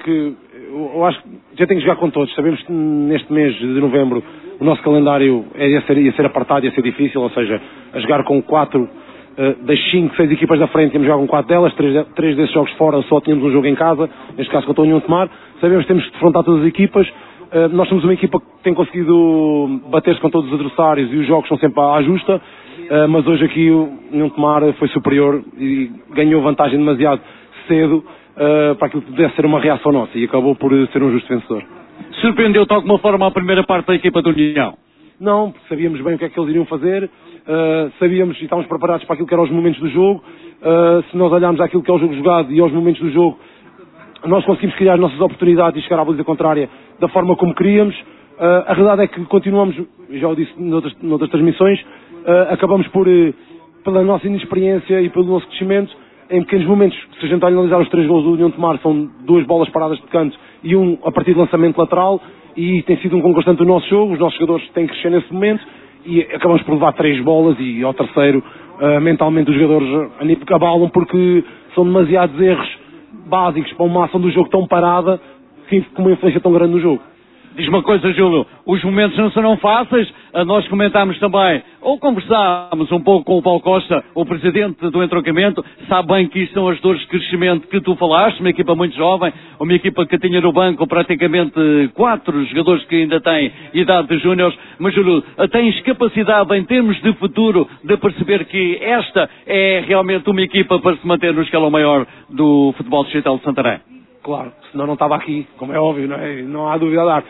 Speaker 11: eu acho que já tem que jogar com todos. Sabemos que neste mês de novembro o nosso calendário ia ser apertado, ia ser difícil, ou seja, a jogar com 4 das 5, 6 equipas da frente, tínhamos jogado com 4 delas, 3 desses jogos fora só tínhamos um jogo em casa, neste caso contra a União de Tomar. Sabemos que temos que defrontar todas as equipas. Nós somos uma equipa que tem conseguido bater-se com todos os adversários e os jogos são sempre à justa, mas hoje aqui o União de Tomar foi superior e ganhou vantagem demasiado cedo para aquilo que pudesse ser uma reação nossa e acabou por ser um justo vencedor.
Speaker 12: Surpreendeu-te de alguma forma a primeira parte da equipa do União?
Speaker 11: Não, sabíamos bem o que é que eles iriam fazer, sabíamos e estávamos preparados para aquilo que eram os momentos do jogo. Se nós olharmos aquilo que é o jogo jogado e aos momentos do jogo, nós conseguimos criar as nossas oportunidades e chegar à baliza contrária da forma como queríamos. A realidade é que continuamos, já o disse noutras transmissões, acabamos pela nossa inexperiência e pelo nosso crescimento, em pequenos momentos, se a gente analisar os 3 gols do União de Tomar, são 2 bolas paradas de canto e um a partir de lançamento lateral, e tem sido um constante do nosso jogo. Os nossos jogadores têm que crescer nesse momento e acabamos por levar 3 bolas e ao terceiro mentalmente os jogadores abalam porque são demasiados erros básicos para uma ação do jogo tão parada com uma influência tão grande no jogo.
Speaker 12: Diz uma coisa, Júlio, os momentos não serão fáceis. Nós comentámos também, ou conversámos um pouco com o Paulo Costa, o presidente do entroncamento, sabe bem que isto são as dores de crescimento que tu falaste, uma equipa muito jovem, uma equipa que tinha no banco praticamente 4 jogadores que ainda têm idade de júniores, mas Júlio, tens capacidade em termos de futuro de perceber que esta é realmente uma equipa para se manter no escalão maior do futebol distrital de Santarém?
Speaker 11: Claro, senão não estava aqui, como é óbvio, não há dúvida a dar.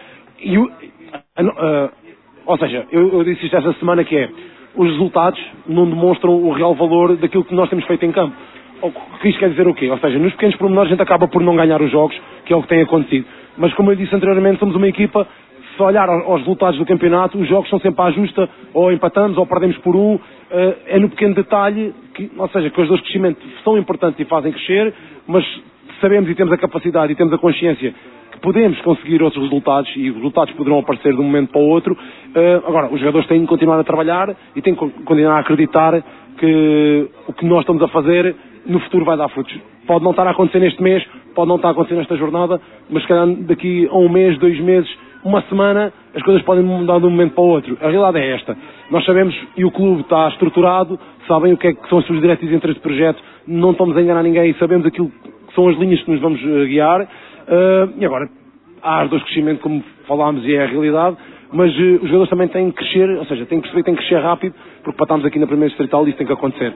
Speaker 11: Ou seja, eu disse isto esta semana, que é, os resultados não demonstram o real valor daquilo que nós temos feito em campo. O que isto quer dizer o quê? Ou seja, nos pequenos pormenores a gente acaba por não ganhar os jogos, que é o que tem acontecido. Mas como eu disse anteriormente, somos uma equipa, se olhar aos resultados do campeonato, os jogos são sempre à justa, ou empatamos ou perdemos por 1, é no pequeno detalhe, ou seja, que os dois crescimentos são importantes e fazem crescer, mas sabemos e temos a capacidade e temos a consciência que podemos conseguir outros resultados e os resultados poderão aparecer de um momento para o outro. Agora, os jogadores têm que continuar a trabalhar e têm que continuar a acreditar que o que nós estamos a fazer no futuro vai dar frutos. Pode não estar a acontecer neste mês, pode não estar a acontecer nesta jornada, mas se calhar daqui a 1 mês, 2 meses, uma semana, as coisas podem mudar de um momento para o outro. A realidade é esta. Nós sabemos, e o clube está estruturado, sabem o que é que são as suas diretas entre este projeto, não estamos a enganar ninguém, sabemos aquilo são as linhas que nos vamos guiar, e agora há as 2 crescimentos, como falámos, e é a realidade, mas os jogadores também têm que crescer, ou seja, têm que perceber que têm que crescer rápido, porque para estarmos aqui na primeira distrital isso tem que acontecer.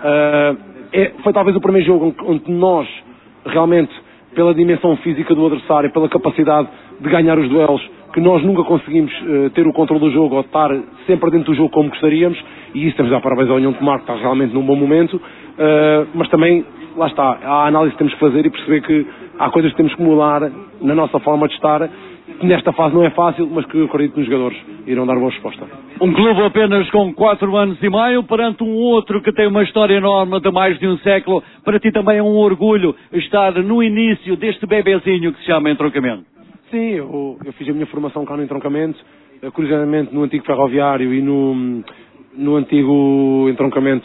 Speaker 11: Foi talvez o primeiro jogo onde nós, realmente, pela dimensão física do adversário, pela capacidade de ganhar os duelos, que nós nunca conseguimos ter o controle do jogo ou estar sempre dentro do jogo como gostaríamos, e isso temos a dar parabéns ao União de Tomar, que está realmente num bom momento, mas também, lá está, há a análise que temos que fazer e perceber que há coisas que temos que mudar na nossa forma de estar, que nesta fase não é fácil, mas que eu acredito que nos jogadores irão dar boa resposta.
Speaker 12: Um clube apenas com 4 anos e meio, perante um outro que tem uma história enorme de mais de um século. Para ti também é um orgulho estar no início deste bebezinho que se chama Entroncamento.
Speaker 11: Sim, eu fiz a minha formação cá no Entroncamento, curiosamente no antigo Ferroviário e no antigo Entroncamento,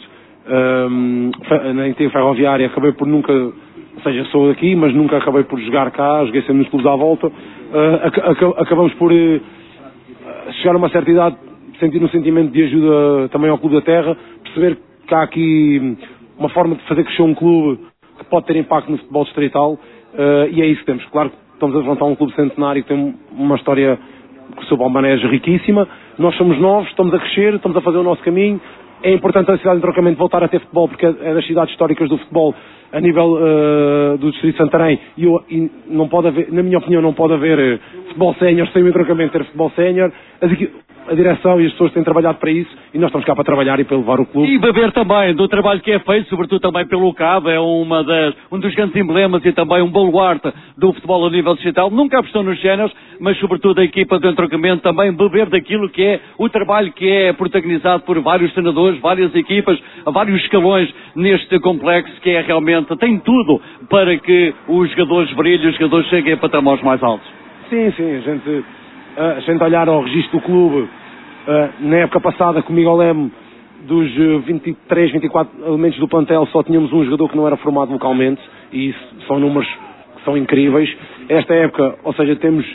Speaker 11: na antiga Ferroviária, acabei por nunca, ou seja, sou daqui, mas nunca acabei por jogar cá, joguei sempre nos clubes à volta. Acabamos por chegar a uma certa idade, sentir um sentimento de ajuda também ao Clube da Terra, perceber que há aqui uma forma de fazer crescer um clube que pode ter impacto no futebol distrital, e é isso que temos. Claro que estamos a levantar um clube centenário que tem uma história sob o manejo riquíssima. Nós somos novos, estamos a crescer, estamos a fazer o nosso caminho. É importante a cidade de Entroncamento voltar a ter futebol, porque é das cidades históricas do futebol a nível do Distrito de Santarém, e não pode haver, na minha opinião, não pode haver futebol sénior sem o Entroncamento ter futebol sénior. A direção e as pessoas têm trabalhado para isso, e nós estamos cá para trabalhar e para levar o clube.
Speaker 12: E beber também do trabalho que é feito, sobretudo também pelo CAB, é um dos grandes emblemas e também um baluarte do futebol a nível digital. Nunca apostou nos géneros, mas sobretudo a equipa do Entroncamento também beber daquilo que é o trabalho que é protagonizado por vários treinadores, várias equipas, a vários escalões neste complexo, que é realmente, tem tudo para que os jogadores brilhem, os jogadores cheguem a patamares mais altos.
Speaker 11: Sim, a gente olhar ao registro do clube, na época passada, comigo ao Leme, dos 23, 24 elementos do plantel, só tínhamos um jogador que não era formado localmente, e isso são números que são incríveis. Esta época, ou seja, temos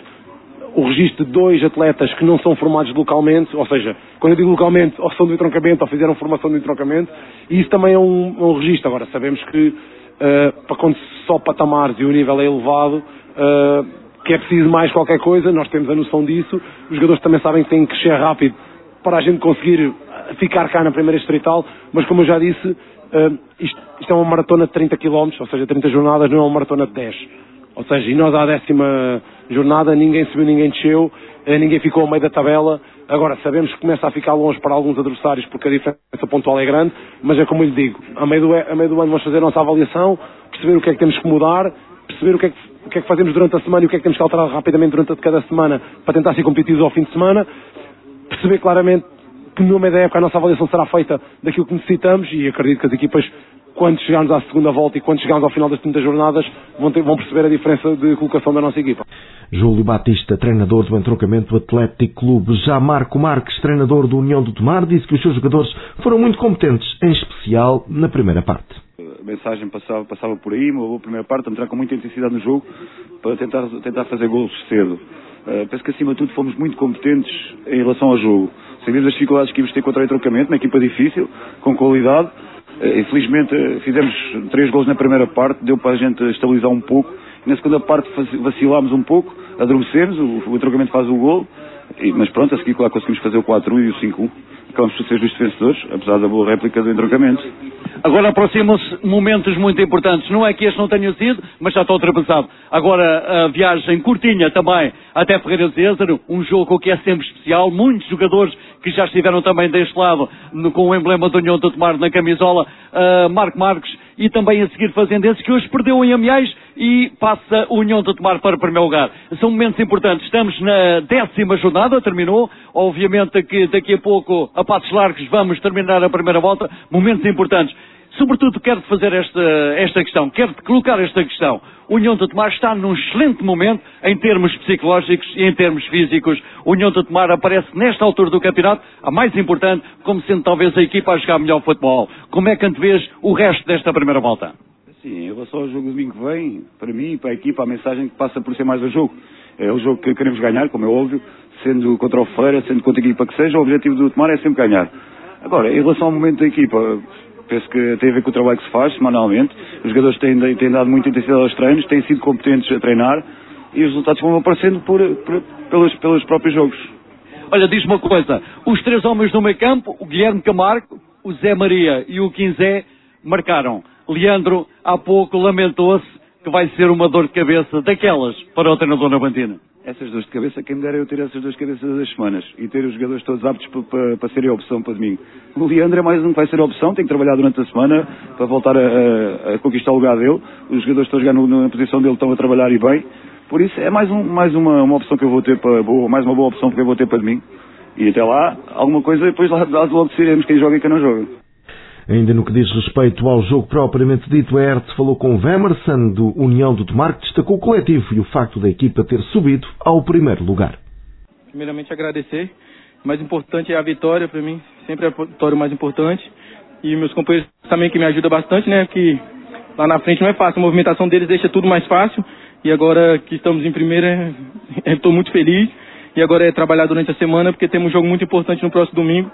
Speaker 11: o registro de 2 atletas que não são formados localmente, ou seja, quando eu digo localmente, ou são do Entroncamento, ou fizeram formação do Entroncamento, e isso também é um registro. Agora, sabemos que, para quando só patamares e o nível é elevado, que é preciso mais qualquer coisa, nós temos a noção disso, os jogadores também sabem que têm que crescer rápido para a gente conseguir ficar cá na primeira distrital, mas como eu já disse, isto é uma maratona de 30 km, ou seja, 30 jornadas, não é uma maratona de 10. Ou seja, e nós à 10ª jornada, ninguém subiu, ninguém desceu, ninguém ficou ao meio da tabela. Agora, sabemos que começa a ficar longe para alguns adversários porque a diferença pontual é grande, mas é como eu lhe digo, a meio do ano vamos fazer a nossa avaliação, perceber o que é que temos que mudar, perceber o que é que fazemos durante a semana e o que é que temos que alterar rapidamente durante cada semana para tentar ser competitivos ao fim de semana, perceber claramente que no meio da época a nossa avaliação será feita daquilo que necessitamos, e acredito que as equipas, quando chegarmos à segunda volta e quando chegarmos ao final das 30 jornadas, vão perceber a diferença de colocação da nossa equipa.
Speaker 1: Júlio Batista, treinador do Entroncamento Atlético Clube. Já Marco Marques, treinador do União do Tomar, disse que os seus jogadores foram muito competentes, em especial na primeira parte.
Speaker 13: A mensagem passava por aí, uma boa primeira parte, a entrar com muita intensidade no jogo para tentar fazer golos cedo. Penso que acima de tudo fomos muito competentes em relação ao jogo. Sabíamos as dificuldades que íamos ter contra o Entroncamento, uma equipa difícil, com qualidade. Infelizmente fizemos 3 golos na primeira parte, deu para a gente estabilizar um pouco. Na segunda parte vacilámos um pouco, adormecemos, o Entroncamento faz o golo, mas pronto, a seguir lá conseguimos fazer o 4-1 e o 5-1. Acabamos por ser os vencedores, apesar da boa réplica do Entroncamento.
Speaker 12: Agora aproximam-se momentos muito importantes. Não é que este não tenha sido, mas já está ultrapassado. Agora a viagem curtinha também até Ferreira de Zézaro, um jogo que é sempre especial. Muitos jogadores que já estiveram também deste lado, com o emblema da União do Tomar na camisola, Marco Marques, e também a seguir Fazendenses, que hoje perdeu em Amiais e passa a União do Tomar para o primeiro lugar. São momentos importantes. Estamos na 10ª jornada, terminou. Obviamente que daqui a pouco, a passos largos, vamos terminar a primeira volta. Momentos importantes. Sobretudo, quero-te fazer esta questão, quero-te colocar esta questão. O União do Tomar está num excelente momento em termos psicológicos e em termos físicos. O União do Tomar aparece nesta altura do campeonato, a mais importante, como sendo talvez a equipa a jogar melhor futebol. Como é que antevês o resto desta primeira volta?
Speaker 13: Sim, em relação ao jogo do domingo que vem, para mim e para a equipa, a mensagem que passa por ser mais um jogo. É o jogo que queremos ganhar, como é óbvio, sendo contra o Ferreira, sendo contra a equipa que seja, o objetivo do Tomar é sempre ganhar. Agora, em relação ao momento da equipa, Penso que tem a ver com o trabalho que se faz semanalmente. Os jogadores têm dado muita intensidade aos treinos, têm sido competentes a treinar e os resultados vão aparecendo pelos próprios jogos.
Speaker 12: Olha, diz-me uma coisa, os 3 homens do meio campo, o Guilherme Camargo, o Zé Maria e o Quinzé, marcaram. Leandro, há pouco, lamentou-se que vai ser uma dor de cabeça daquelas para o treinador Navantina.
Speaker 13: Essas dores de cabeça, quem me dera eu ter essas dores de cabeça das semanas e ter os jogadores todos aptos para serem a opção para domingo. O Leandro é mais um que vai ser a opção, tem que trabalhar durante a semana para voltar a conquistar o lugar dele. Os jogadores que estão a jogar na posição dele estão a trabalhar e bem. Por isso é mais uma opção que eu vou ter mais uma boa opção que eu vou ter para domingo. E até lá, alguma coisa, depois lá logo decidiremos quem joga e quem não joga.
Speaker 1: Ainda no que diz respeito ao jogo propriamente dito, a Hertz falou com o Emerson, do União do Tomar, que destacou o coletivo e o facto da equipa ter subido ao primeiro lugar.
Speaker 14: Primeiramente agradecer. O mais importante é a vitória para mim, sempre é a vitória o mais importante. E meus companheiros também que me ajudam bastante, né? Que lá na frente não é fácil, a movimentação deles deixa tudo mais fácil. E agora que estamos em primeira, estou muito feliz. E agora é trabalhar durante a semana, porque temos um jogo muito importante no próximo domingo.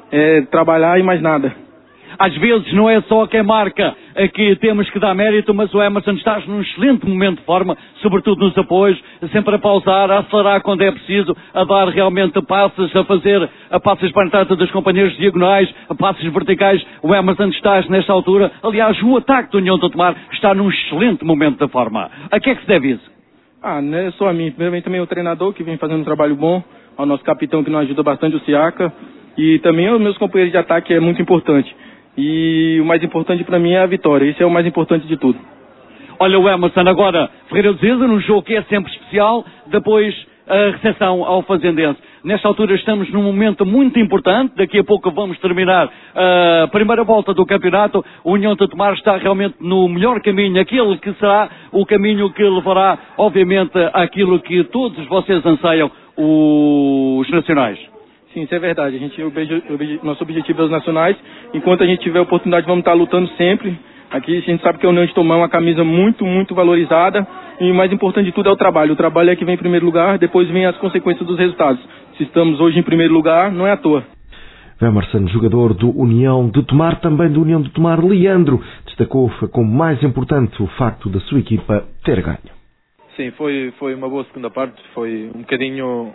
Speaker 14: É trabalhar e mais nada.
Speaker 12: Às vezes não é só quem marca que temos que dar mérito, mas o Emerson está num excelente momento de forma, sobretudo nos apoios, sempre a pausar, a acelerar quando é preciso, a dar realmente passes, a fazer passes para a entrada dos companheiros diagonais, a passes verticais. O Emerson está nesta altura, aliás, o ataque do União do Tomar está num excelente momento de forma. A que é que se deve isso?
Speaker 14: Não é só a mim, primeiramente também o treinador que vem fazendo um trabalho bom, ao nosso capitão que nos ajuda bastante, o Siaka, e também aos meus companheiros de ataque, é muito importante. E o mais importante para mim é a vitória. Isso é o mais importante de tudo.
Speaker 12: Olha o Emerson agora, Ferreira de Zeza, num jogo que é sempre especial, depois a recepção ao Fazendense. Nesta altura estamos num momento muito importante, daqui a pouco vamos terminar a primeira volta do campeonato. O União de Tomar está realmente no melhor caminho, aquele que será o caminho que levará, obviamente, àquilo que todos vocês anseiam, os nacionais.
Speaker 14: Sim, isso é verdade. Nosso objetivo é os nacionais. Enquanto a gente tiver oportunidade, vamos estar lutando sempre. Aqui a gente sabe que a União de Tomar é uma camisa muito, muito valorizada. E o mais importante de tudo é o trabalho. O trabalho é que vem em primeiro lugar, depois vem as consequências dos resultados. Se estamos hoje em primeiro lugar, não é à toa.
Speaker 1: Emerson, jogador do União de Tomar, também do União de Tomar, Leandro, destacou como mais importante o facto da sua equipa ter ganho.
Speaker 15: Sim, foi uma boa segunda parte. Foi um bocadinho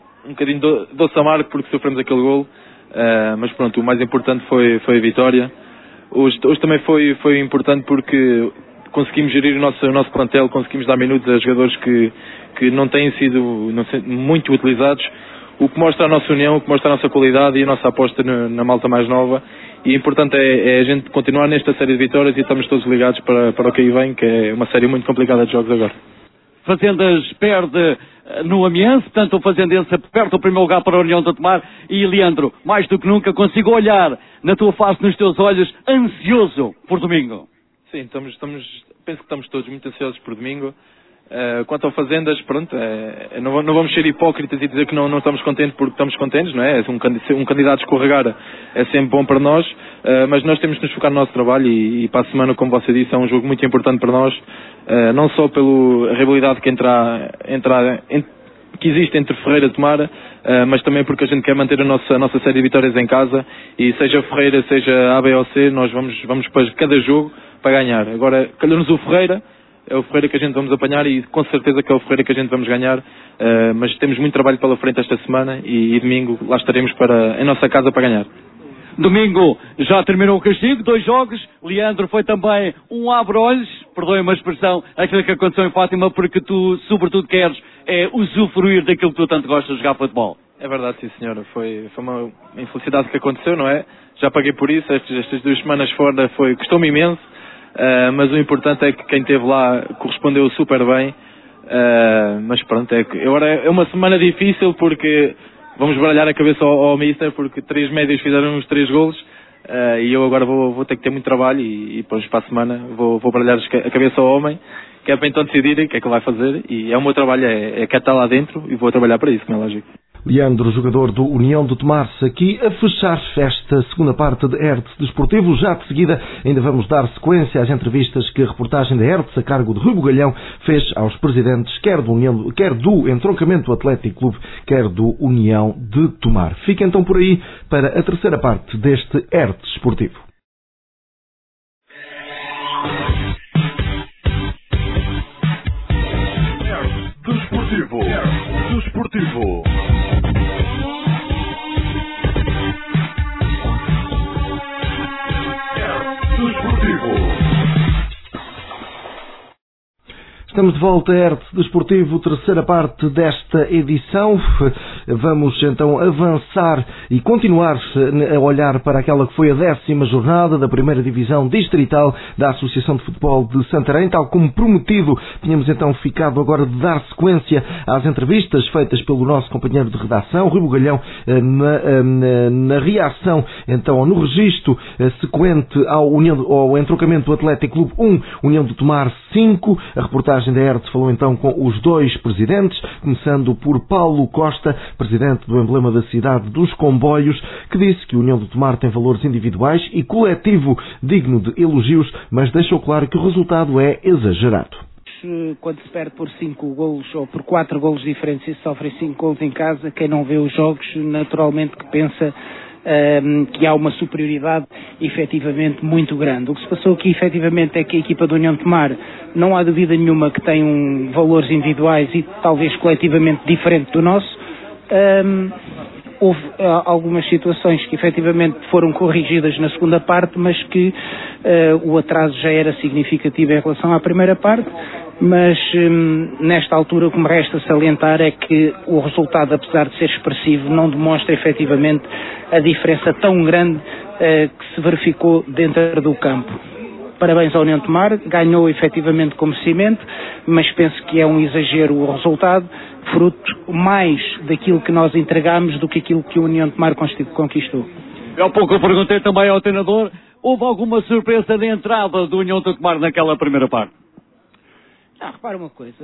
Speaker 15: doce amargo porque sofremos aquele golo, mas pronto, o mais importante foi a vitória. Hoje também foi importante porque conseguimos gerir o nosso plantel, conseguimos dar minutos a jogadores que não têm sido muito utilizados, o que mostra a nossa união, o que mostra a nossa qualidade e a nossa aposta na malta mais nova. E o importante é a gente continuar nesta série de vitórias e estamos todos ligados para o que aí vem, que é uma série muito complicada de jogos agora.
Speaker 12: Fazendas perde no Amiens, portanto o Fazendense perde o primeiro lugar para a União de Tomar. E Leandro, mais do que nunca, consigo olhar na tua face, nos teus olhos, ansioso por domingo.
Speaker 15: Sim, penso que estamos todos muito ansiosos por domingo. Quanto ao Fazendas, pronto, não vamos ser hipócritas e dizer que não estamos contentes porque estamos contentes, não é? Um candidato a escorregar é sempre bom para nós, mas nós temos que nos focar no nosso trabalho e para a semana, como você disse, é um jogo muito importante para nós, não só pela rivalidade que que existe entre Ferreira e Tomar, mas também porque a gente quer manter a nossa série de vitórias em casa e seja Ferreira, seja A, B ou C, nós vamos para cada jogo para ganhar. Agora, calhou-nos o Ferreira, é o Ferreira que a gente vamos apanhar e com certeza que é o Ferreira que a gente vamos ganhar, mas temos muito trabalho pela frente esta semana e domingo lá estaremos em nossa casa para ganhar.
Speaker 12: Domingo já terminou o castigo, 2 jogos. Leandro, foi também um abre-olhos, perdoe-me a expressão, aquilo que aconteceu em Fátima, porque tu, sobretudo, queres usufruir daquilo que tu tanto gostas de jogar futebol.
Speaker 15: É verdade, sim senhora, foi uma infelicidade que aconteceu, não é? Já paguei por isso, estas 2 semanas fora custou-me imenso, mas o importante é que quem esteve lá correspondeu super bem, mas pronto, agora é uma semana difícil porque vamos baralhar a cabeça ao Mister, porque 3 médios fizeram os 3 golos, e eu agora vou ter que ter muito trabalho e depois para a semana vou baralhar a cabeça ao homem, que é para então decidirem o que é que ele vai fazer, e é o meu trabalho, é que estar lá dentro e vou trabalhar para isso, como é lógico.
Speaker 1: Leandro, jogador do União de Tomar-se, aqui a fechar esta segunda parte de Hertz Desportivo. Já de seguida ainda vamos dar sequência às entrevistas que a reportagem da Hertz, a cargo de Rui Bugalhão, fez aos presidentes quer do Entroncamento Atlético Clube, quer do União de Tomar. Fica então por aí para a terceira parte deste Hertz Desportivo. Estamos de volta a ERT Desportivo, terceira parte desta edição. Vamos então avançar e continuar a olhar para aquela que foi a 10ª jornada da primeira divisão distrital da Associação de Futebol de Santarém. Tal como prometido, tínhamos então ficado agora de dar sequência às entrevistas feitas pelo nosso companheiro de redação, Rui Bugalhão, na reação então no registro sequente ao entroncamento do Atlético Clube 1, União do Tomar 5. A reportagem da ERT falou então com os dois presidentes, começando por Paulo Costa, presidente do emblema da cidade dos comboios, que disse que a União do Tomar tem valores individuais e coletivo digno de elogios, mas deixou claro que o resultado é exagerado.
Speaker 16: Quando se perde por 5 golos ou por 4 golos diferentes e se sofre 5 golos em casa, quem não vê os jogos naturalmente que pensa que há uma superioridade efetivamente muito grande. O que se passou aqui efetivamente é que a equipa da União de Tomar, não há dúvida nenhuma que tem valores individuais e talvez coletivamente diferente do nosso. Houve algumas situações que efetivamente foram corrigidas na segunda parte, mas que o atraso já era significativo em relação à primeira parte. Mas nesta altura o que me resta salientar é que o resultado, apesar de ser expressivo, não demonstra efetivamente a diferença tão grande que se verificou dentro do campo. Parabéns à União de Tomar, ganhou efetivamente com merecimento, mas penso que é um exagero o resultado, fruto mais daquilo que nós entregámos do que aquilo que a União de Tomar conquistou.
Speaker 12: Há pouco eu perguntei também ao treinador, houve alguma surpresa de entrada do União de Tomar naquela primeira parte?
Speaker 16: Repara uma coisa,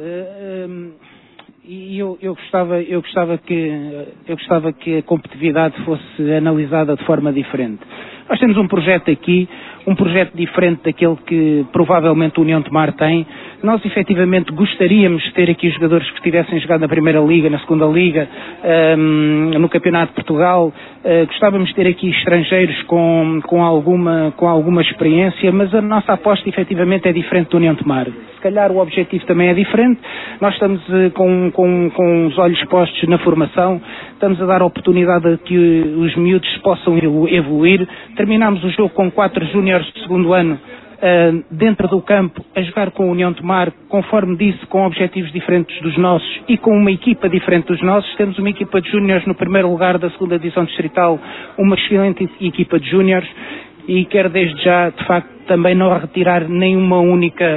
Speaker 16: eu gostava que a competitividade fosse analisada de forma diferente. Nós temos um projeto aqui, um projeto diferente daquele que provavelmente a União de Tomar tem. Nós efetivamente gostaríamos de ter aqui os jogadores que tivessem jogado na Primeira Liga, na Segunda Liga, no Campeonato de Portugal. Gostávamos de ter aqui estrangeiros com alguma experiência, mas a nossa aposta efetivamente é diferente da União de Tomar. Se calhar o objetivo também é diferente. Nós estamos com os olhos postos na formação, estamos a dar a oportunidade a que os miúdos possam evoluir. Terminámos o jogo com 4 júniores de segundo ano dentro do campo, a jogar com a União de Tomar, conforme disse, com objetivos diferentes dos nossos e com uma equipa diferente dos nossos. Temos uma equipa de júniores no primeiro lugar da segunda divisão distrital, uma excelente equipa de júniores, e quero desde já, de facto, também não retirar nenhuma única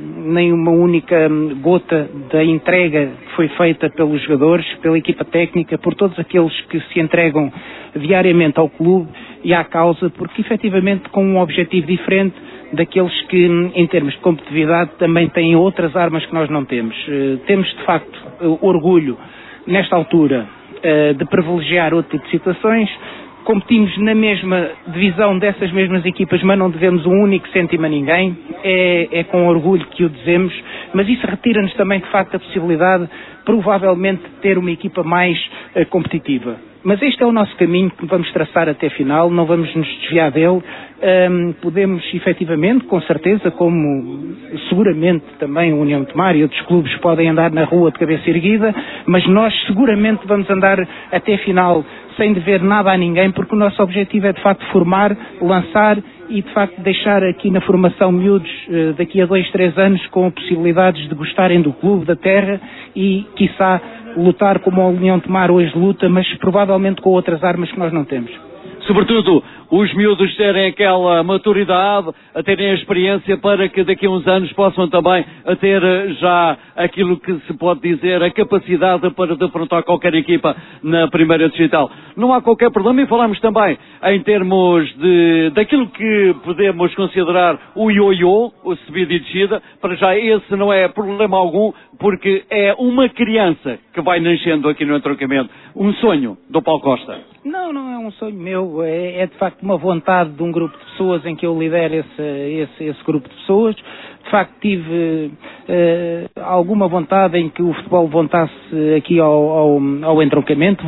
Speaker 16: gota da entrega que foi feita pelos jogadores, pela equipa técnica, por todos aqueles que se entregam diariamente ao clube e à causa, porque efetivamente com um objetivo diferente daqueles que, em termos de competitividade, também têm outras armas que nós não temos. Temos, de facto, orgulho, nesta altura, de privilegiar outro tipo de situações. Competimos na mesma divisão dessas mesmas equipas, mas não devemos um único cêntimo a ninguém. É com orgulho que o dizemos, mas isso retira-nos também, de facto, a possibilidade, provavelmente, de ter uma equipa mais competitiva. Mas este é o nosso caminho que vamos traçar até a final, não vamos nos desviar dele. Podemos, efetivamente, com certeza, como seguramente também a União de Tomar e outros clubes podem andar na rua de cabeça erguida, mas nós seguramente vamos andar até a final sem dever nada a ninguém, porque o nosso objetivo é, de facto, formar, lançar e, de facto, deixar aqui na formação miúdos daqui a 2, 3 anos com possibilidades de gostarem do clube, da terra e, quiçá, lutar como a União de Tomar hoje luta, mas provavelmente com outras armas que nós não temos.
Speaker 12: Sobretudo, os miúdos terem aquela maturidade, a terem a experiência para que daqui a uns anos possam também a ter já aquilo que se pode dizer, a capacidade para defrontar qualquer equipa na primeira distrital. Não há qualquer problema, e falamos também em termos daquilo que podemos considerar o ioiô, o subida e descida. Para já esse não é problema algum, porque é uma criança que vai nascendo aqui no entroncamento. Um sonho do Paulo Costa.
Speaker 16: Não é um sonho meu, é de facto uma vontade de um grupo de pessoas em que eu lidero esse grupo de pessoas. De facto tive alguma vontade em que o futebol voltasse aqui ao entroncamento,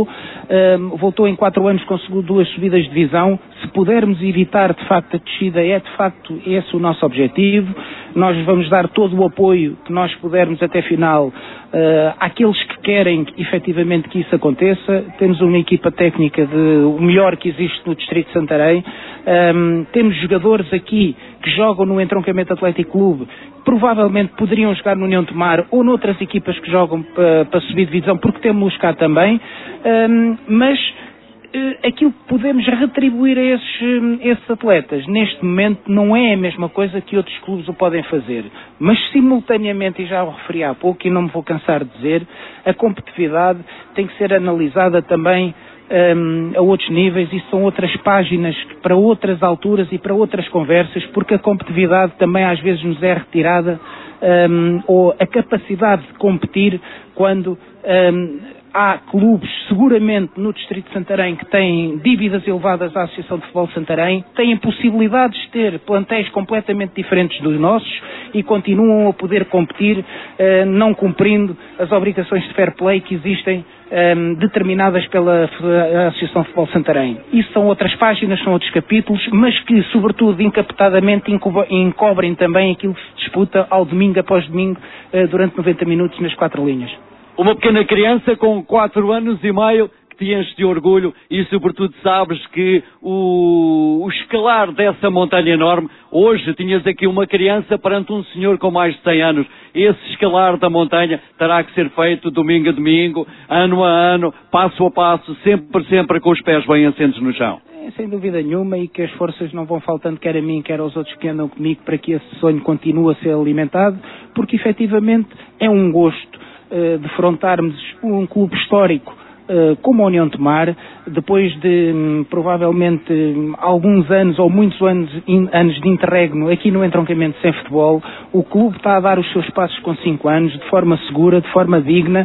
Speaker 16: voltou em 4 anos, conseguiu 2 subidas de divisão. Se pudermos evitar de facto a descida, é de facto esse o nosso objetivo. Nós vamos dar todo o apoio que nós pudermos até final àqueles que querem efetivamente que isso aconteça. Temos uma equipa técnica o melhor que existe no Distrito de Santarém. Temos jogadores aqui que jogam no Entroncamento Atlético Clube provavelmente poderiam jogar no União de Tomar ou noutras equipas que jogam para subir divisão, porque temos cá também, mas aquilo que podemos retribuir a esses atletas neste momento não é a mesma coisa que outros clubes o podem fazer, mas simultaneamente, e já o referi há pouco e não me vou cansar de dizer, a competitividade tem que ser analisada também a outros níveis, e são outras páginas para outras alturas e para outras conversas, porque a competitividade também às vezes nos é retirada, ou a capacidade de competir quando há clubes, seguramente no Distrito de Santarém, que têm dívidas elevadas à Associação de Futebol de Santarém, têm possibilidades de ter plantéis completamente diferentes dos nossos e continuam a poder competir, não cumprindo as obrigações de fair play que existem determinadas pela Associação de Futebol de Santarém. Isso são outras páginas, são outros capítulos, mas que, sobretudo, encapotadamente encobrem também aquilo que se disputa ao domingo após domingo, durante 90 minutos nas 4 linhas.
Speaker 12: Uma pequena criança com 4 anos e meio que te enche de orgulho e, sobretudo, sabes que o escalar dessa montanha enorme, hoje tinhas aqui uma criança perante um senhor com mais de 100 anos. Esse escalar da montanha terá que ser feito domingo a domingo, ano a ano, passo a passo, sempre com os pés bem assentos no chão.
Speaker 16: Sem dúvida nenhuma, e que as forças não vão faltando quer a mim, quer aos outros que andam comigo, para que esse sonho continue a ser alimentado, porque efetivamente é um gosto defrontarmos um clube histórico como a União de Tomar, depois de provavelmente alguns anos ou muitos anos de interregno aqui no entroncamento sem futebol. O clube está a dar os seus passos com 5 anos, de forma segura, de forma digna,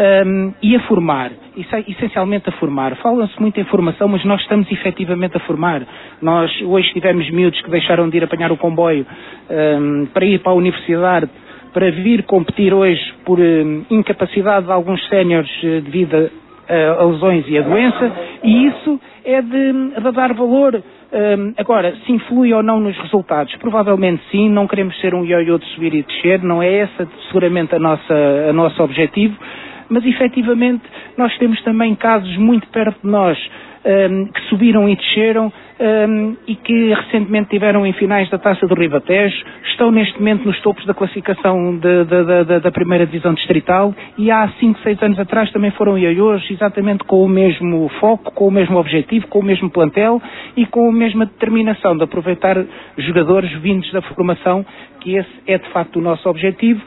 Speaker 16: e a formar, essencialmente a formar. Fala-se muito em formação, mas nós estamos efetivamente a formar. Nós hoje tivemos miúdos que deixaram de ir apanhar o comboio para ir para a universidade, para vir competir hoje por incapacidade de alguns séniores devido a lesões e a doença, e isso é de dar valor. Agora, se influi ou não nos resultados, provavelmente sim. Não queremos ser um ioiô de subir e descer, não é esse seguramente a nosso objetivo, mas efetivamente nós temos também casos muito perto de nós que subiram e desceram, e que recentemente tiveram em finais da Taça do Ribatejo, estão neste momento nos topos da classificação da primeira divisão distrital, e há 5, 6 anos atrás também foram ioiôs, exatamente com o mesmo foco, com o mesmo objetivo, com o mesmo plantel e com a mesma determinação de aproveitar jogadores vindos da formação, que esse é de facto o nosso objetivo.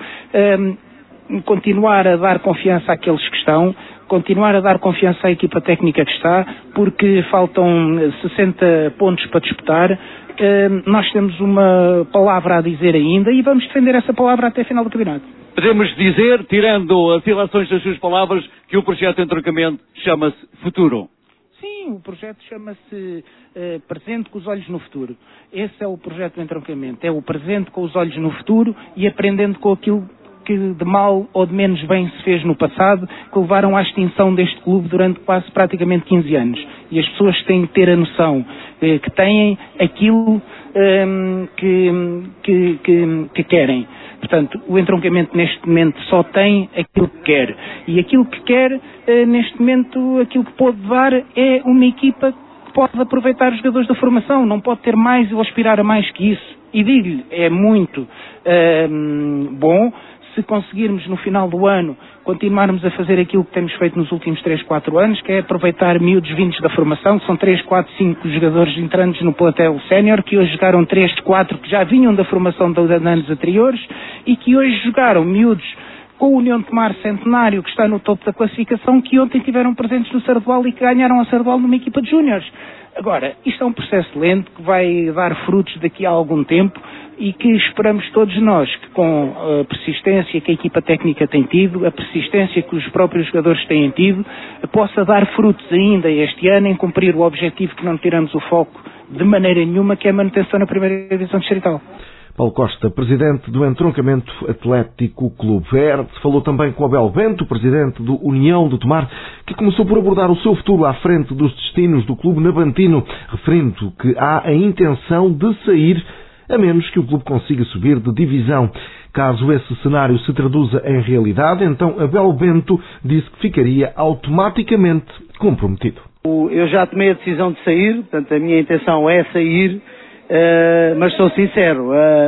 Speaker 16: Continuar a dar confiança àqueles que estão, continuar a dar confiança à equipa técnica que está, porque faltam 60 pontos para disputar. Nós temos uma palavra a dizer ainda e vamos defender essa palavra até a final do campeonato.
Speaker 12: Podemos dizer, tirando as ilações das suas palavras, que o projeto de entroncamento chama-se Futuro.
Speaker 16: Sim, o projeto chama-se Presente com os Olhos no Futuro. Esse é o projeto do entroncamento. É o presente com os olhos no futuro e aprendendo com aquilo que de mal ou de menos bem se fez no passado, que levaram à extinção deste clube durante quase praticamente 15 anos. E as pessoas têm que ter a noção que têm aquilo que querem. Portanto, o entroncamento neste momento só tem aquilo que quer. E aquilo que quer, neste momento, aquilo que pode dar é uma equipa que pode aproveitar os jogadores da formação. Não pode ter mais ou aspirar a mais que isso. E digo-lhe, é muito bom se conseguirmos no final do ano continuarmos a fazer aquilo que temos feito nos últimos 3, 4 anos, que é aproveitar miúdos vindos da formação, que são 3, 4, 5 jogadores entrantes no plantel sénior, que hoje jogaram 3, 4 que já vinham da formação de anos anteriores e que hoje jogaram miúdos com o União de Tomar Centenário, que está no topo da classificação, que ontem tiveram presentes no Sardual e que ganharam a Sardual numa equipa de júniores. Agora, isto é um processo lento que vai dar frutos daqui a algum tempo e que esperamos todos nós que, com a persistência que a equipa técnica tem tido, a persistência que os próprios jogadores têm tido, possa dar frutos ainda este ano em cumprir o objetivo que não tiramos o foco de maneira nenhuma, que é a manutenção na primeira divisão distrital.
Speaker 1: Paulo Costa, presidente do Entroncamento Atlético Clube Verde, falou também com Abel Bento, presidente do União de Tomar, que começou por abordar o seu futuro à frente dos destinos do clube navantino, referindo que há a intenção de sair, a menos que o clube consiga subir de divisão. Caso esse cenário se traduza em realidade, então Abel Bento disse que ficaria automaticamente comprometido.
Speaker 17: Eu já tomei a decisão de sair, portanto a minha intenção é sair, mas sou sincero,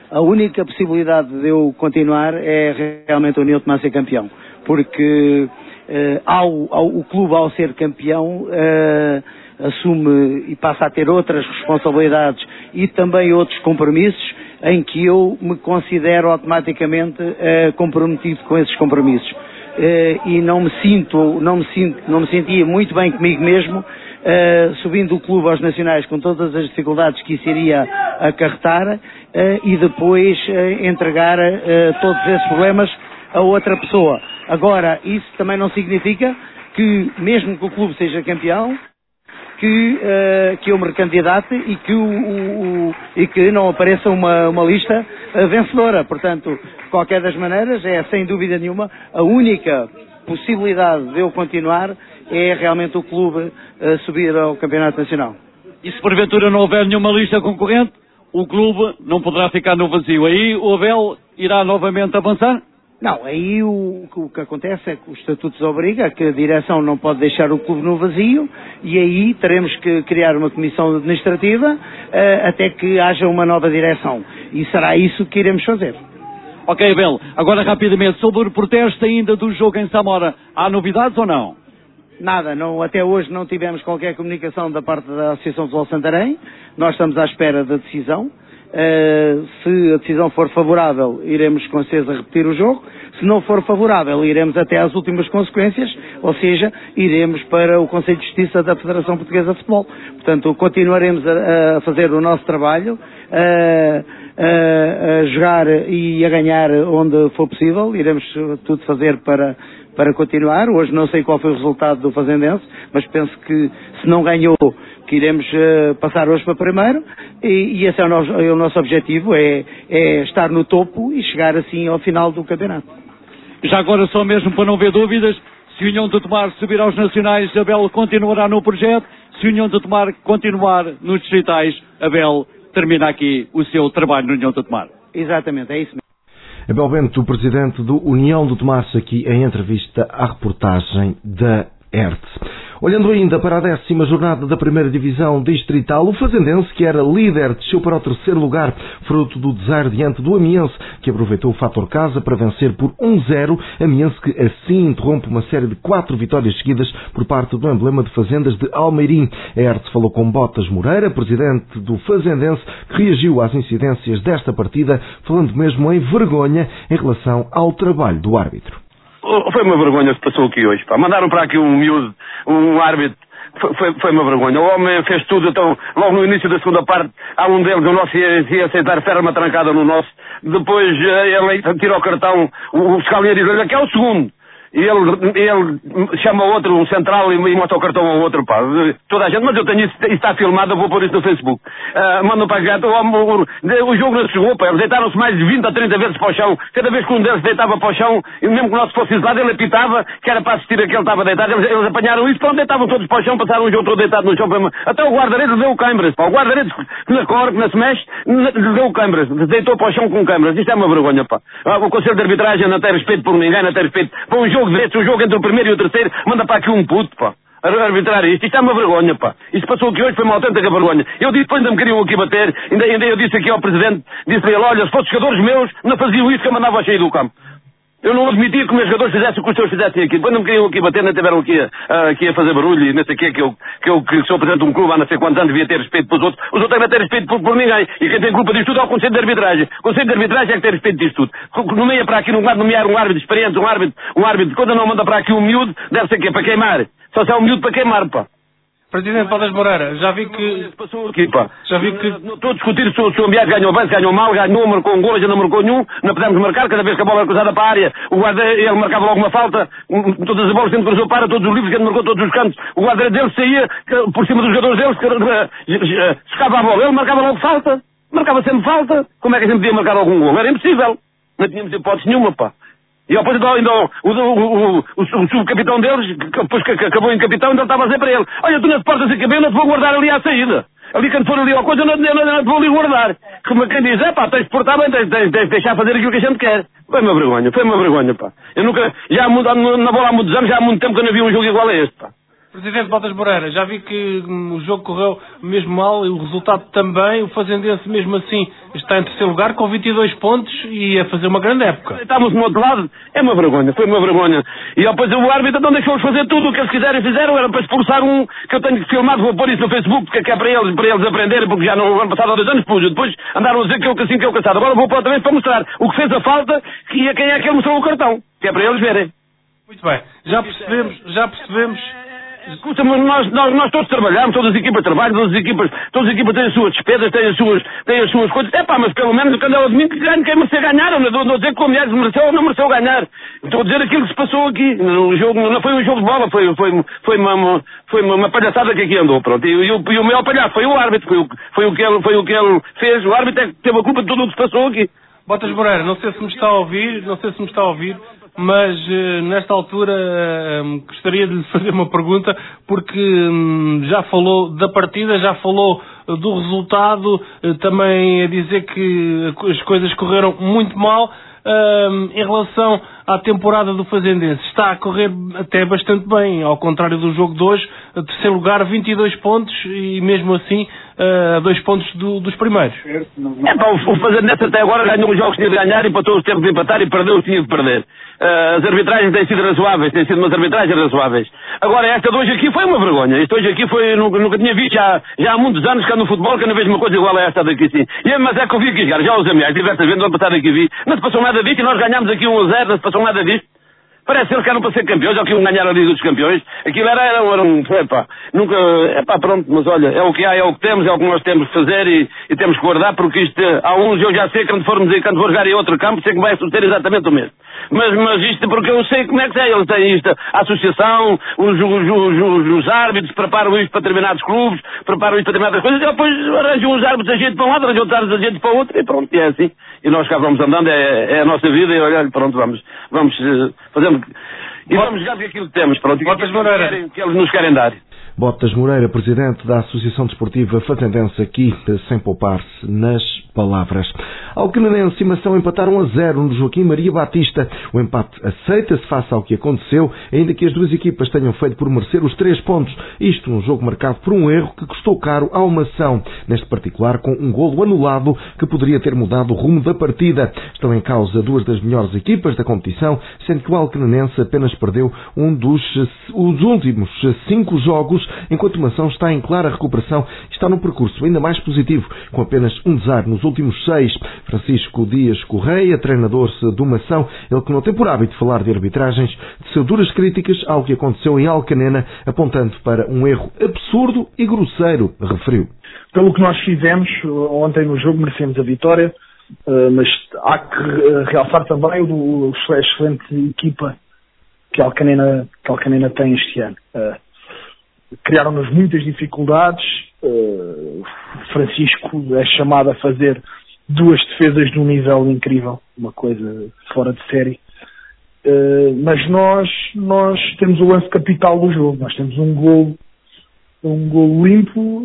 Speaker 17: A única possibilidade de eu continuar é realmente a União de Tomar ser campeão, porque o clube, ao ser campeão, assume e passa a ter outras responsabilidades e também outros compromissos em que eu me considero automaticamente comprometido com esses compromissos. E não me sentia muito bem comigo mesmo, subindo o clube aos nacionais com todas as dificuldades que isso iria acarretar e depois entregar todos esses problemas a outra pessoa. Agora, isso também não significa que, mesmo que o clube seja campeão, que eu me recandidate e que não apareça uma lista vencedora. Portanto, de qualquer das maneiras, é sem dúvida nenhuma a única possibilidade de eu continuar é realmente o clube subir ao Campeonato Nacional.
Speaker 12: E se porventura não houver nenhuma lista concorrente, o clube não poderá ficar no vazio. Aí o Abel irá novamente avançar?
Speaker 17: Não, aí o que acontece é que os estatutos obrigam que a direção não pode deixar o clube no vazio e aí teremos que criar uma comissão administrativa até que haja uma nova direção. E será isso que iremos fazer.
Speaker 12: Ok, Abel. Agora rapidamente, sobre o protesto ainda do jogo em Samora, há novidades ou não?
Speaker 17: Nada, até hoje não tivemos qualquer comunicação da parte da Associação de Futebol de Santarém. Nós estamos à espera da decisão. Se a decisão for favorável, iremos com certeza repetir o jogo. Se não for favorável, iremos até às últimas consequências, ou seja, iremos para o Conselho de Justiça da Federação Portuguesa de Futebol. Portanto, continuaremos a fazer o nosso trabalho, a jogar e a ganhar onde for possível. Iremos tudo fazer para continuar. Hoje não sei qual foi o resultado do Fazendense, mas penso que se não ganhou, que iremos passar hoje para primeiro e esse é o nosso objetivo, é estar no topo e chegar assim ao final do campeonato.
Speaker 12: Já agora, só mesmo para não haver dúvidas, se a União de Tomar subir aos nacionais, Abel continuará no projeto. Se a União de Tomar continuar nos distritais, Abel termina aqui o seu trabalho na União de Tomar.
Speaker 17: Exatamente, é isso mesmo.
Speaker 1: Abel Bento, o presidente do União de Tomar, aqui em entrevista à reportagem da ERT. Olhando ainda para a 10ª jornada da primeira divisão distrital, o Fazendense, que era líder, desceu para o 3º lugar, fruto do desaire diante do Amiense, que aproveitou o fator casa para vencer por 1-0, Amiense que assim interrompe uma série de 4 vitórias seguidas por parte do emblema de fazendas de Almeirim. A ERT falou com Botas Moreira, presidente do Fazendense, que reagiu às incidências desta partida, falando mesmo em vergonha em relação ao trabalho do árbitro.
Speaker 18: Foi uma vergonha que passou aqui hoje, pá. Mandaram para aqui um miúdo, um árbitro. Foi uma vergonha. O homem fez tudo, então, logo no início da segunda parte, há um deles, o nosso ia aceitar, ferra uma trancada no nosso. Depois ele tira o cartão, o fiscal ia dizer, que é o segundo. E ele chama outro, um central, e mostra o cartão ao outro, pá. Toda a gente, mas eu tenho isso está filmado, eu vou pôr isso no Facebook. Mandam para cá, o jogo não chegou, pá. Eles deitaram-se mais de 20 a 30 vezes para o chão. Cada vez que um deles deitava para o chão, e mesmo que o nosso fosse isolado, ele apitava, que era para assistir a que ele estava deitado. Eles apanharam isso, pronto, deitavam todos para o chão, passaram o jogo todo deitado no chão. Até o guarda-redes deu o câimbras, pá. O guarda-redes que na corre, que não se mexe, deu o câimbras. Deitou para o chão com câimbras. Isto é uma vergonha, pá. O Conselho de Arbitragem não tem respeito por ninguém, não tem respeito para um jogo de direitos, um jogo entre o primeiro e o terceiro, manda para aqui um puto, pá. Arbitrar isto é uma vergonha, pá. Isto passou aqui hoje, foi uma autêntica vergonha. Eu disse, depois ainda me queriam aqui bater, ainda eu disse aqui ao Presidente, disse-lhe, olha, se fossem jogadores meus, não faziam isso que eu mandava a sair do campo. Eu não admitia que os meus jogadores fizessem o que os seus fizessem aqui. Depois não me queriam aqui bater, nem tiveram aqui a fazer barulho e não sei o quê, que sou presidente de um clube há não sei quantos anos, devia ter respeito pelos outros. Os outros devem ter respeito por ninguém. E quem tem culpa disto tudo é o Conselho de Arbitragem. O Conselho de Arbitragem é que tem respeito disto tudo. Nomeia para aqui, nomear um árbitro experiente, um árbitro, quando não manda para aqui um miúdo, deve ser quê? Para queimar. Só se é um miúdo para queimar, pá.
Speaker 19: Presidente Botas Moreira, já vi que
Speaker 18: estou a discutir se o Ambiente ganhou bem, se ganhou mal, ganhou, marcou um gol, já não marcou nenhum, não podemos marcar, cada vez que a bola era cruzada para a área, o guarda, ele marcava logo uma falta, todas as bolas que ele cruzou para, todos os livros que ele marcou, todos os cantos, o guarda dele saía por cima dos jogadores deles, secava a bola, ele marcava logo falta, marcava sempre falta, como é que a gente podia marcar algum gol? Era impossível, não tínhamos hipótese nenhuma, pá. E depois ainda o subcapitão deles, depois que acabou em capitão, ainda estava a dizer para ele, olha, tu não te portas a cabeça, eu não te vou guardar ali à saída. Ali quando for ali uma coisa, eu não te vou ali guardar. Como quem diz, tens de portar bem, tens de deixar fazer aquilo que a gente quer. Foi uma vergonha, pá. Eu nunca, na bola há muitos anos, já há muito tempo que eu não vi um jogo igual a este, pá.
Speaker 19: Presidente Botas Moreira, já vi que o jogo correu mesmo mal e o resultado também. O Fazendense, mesmo assim, está em terceiro lugar com 22 pontos e a fazer uma grande época.
Speaker 18: Estávamos no outro lado, é uma vergonha, foi uma vergonha. E depois o árbitro não deixou-os fazer tudo o que eles quiserem, fizeram, era para expulsar um, que eu tenho filmado, vou pôr isso no Facebook, porque é para eles aprenderem, porque já no ano passado há 2 anos pus, depois andaram a dizer que eu assim que eu cansado. Agora vou pôr outra vez para mostrar o que fez a falta e a quem é que ele mostrou o cartão, que é para eles verem.
Speaker 19: Muito bem, já percebemos.
Speaker 18: Escuta, mas nós todos trabalhamos, todas as equipas trabalham, todas as equipas têm as suas despesas, têm as suas coisas. Mas pelo menos o Candela domingo que ganhe quem merecer ganhar. Eu não estou a dizer que o Milhares mereceu ou não mereceu ganhar. Estou a dizer aquilo que se passou aqui. No jogo, não foi um jogo de bola, foi uma palhaçada que aqui andou, pronto. E o maior palhaço foi o árbitro, foi o que ele fez. O árbitro é que teve a culpa de tudo o que se passou aqui.
Speaker 19: Botas Moreira, não sei se me está a ouvir, mas nesta altura gostaria de lhe fazer uma pergunta, porque já falou da partida, já falou do resultado, também a dizer que as coisas correram muito mal. Em relação à temporada do Fazendense, está a correr até bastante bem, ao contrário do jogo de hoje, terceiro lugar, 22 pontos e mesmo assim 2 pontos dos primeiros.
Speaker 18: O Fazendense até agora ganhou os jogos que tinha de ganhar, empatou os tempos de empatar e perdeu os que tinha de perder. As arbitragens têm sido razoáveis, têm sido umas arbitragens razoáveis. Agora esta de hoje aqui foi uma vergonha. Isto hoje aqui foi, nunca tinha visto, já há muitos anos que ando no futebol que eu não vejo uma coisa igual a esta daqui sim. Mas é que eu vi aqui jogar, já os amigos, diversas vezes, no ano passado aqui vi, não se passou nada disto e nós ganhámos aqui 1-0, não se passou nada disto. Parece eles que eram para ser campeões, ou que iam ganhar a Liga dos Campeões. Aquilo era pronto, mas olha, é o que há, é o que temos, é o que nós temos de fazer e temos que guardar, porque isto, há uns, eu já sei que quando for jogar em outro campo, sei que vai suceder exatamente o mesmo. Mas isto, porque eu sei como é que é, eles têm isto, a associação, os árbitros preparam isto para determinados clubes, preparam isto para determinadas coisas, e depois arranjam os árbitros a gente para um lado, arranjam os árbitros a gente para o outro, e pronto, e é assim. E nós cá vamos andando, é a nossa vida, e olha, pronto, vamos fazendo. E vamos jogar aquilo que temos, pronto, que eles nos querem dar.
Speaker 1: Botas Moreira, presidente da Associação Desportiva Fazendense, aqui sem poupar-se nas palavras. Alcanenense e Mação empataram 1-0 no Joaquim Maria Batista. O empate aceita-se face ao que aconteceu, ainda que as duas equipas tenham feito por merecer os 3 pontos. Isto num jogo marcado por um erro que custou caro ao Mação, neste particular com um golo anulado que poderia ter mudado o rumo da partida. Estão em causa 2 das melhores equipas da competição, sendo que o Alcanenense apenas perdeu os últimos 5 jogos, enquanto o Mação está em clara recuperação e está num percurso ainda mais positivo, com apenas um desar nos últimos 6. Francisco Dias Correia, treinador do Mação, ele que não tem por hábito falar de arbitragens, teceu duras críticas ao que aconteceu em Alcanena, apontando para um erro absurdo e grosseiro, referiu.
Speaker 7: Pelo que nós fizemos ontem no jogo, merecemos a vitória, mas há que realçar também a excelente equipa que a Alcanena tem este ano. Criaram-nos muitas dificuldades. Francisco é chamado a fazer 2 defesas de um nível incrível, uma coisa fora de série. Mas nós temos o lance capital do jogo. Nós temos um golo limpo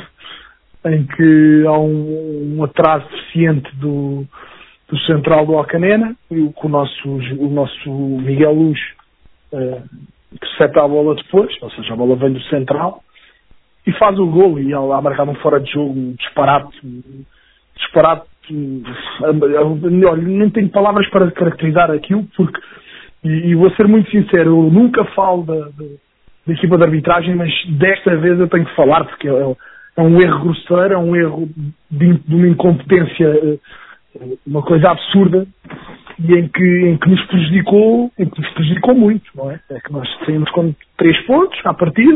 Speaker 7: em que há um atraso deficiente do central do Alcanena, e o nosso Miguel Luz que seta a bola depois, ou seja, a bola vem do central e faz o golo, e ele há marcado um fora de jogo, um disparate, olha, nem tenho palavras para caracterizar aquilo, porque, e vou ser muito sincero, eu nunca falo da equipa de arbitragem, mas desta vez eu tenho que falar, porque é um erro grosseiro, é um erro de uma incompetência, uma coisa absurda, e em que nos prejudicou muito, não é? É que nós saímos com 3 pontos à partida.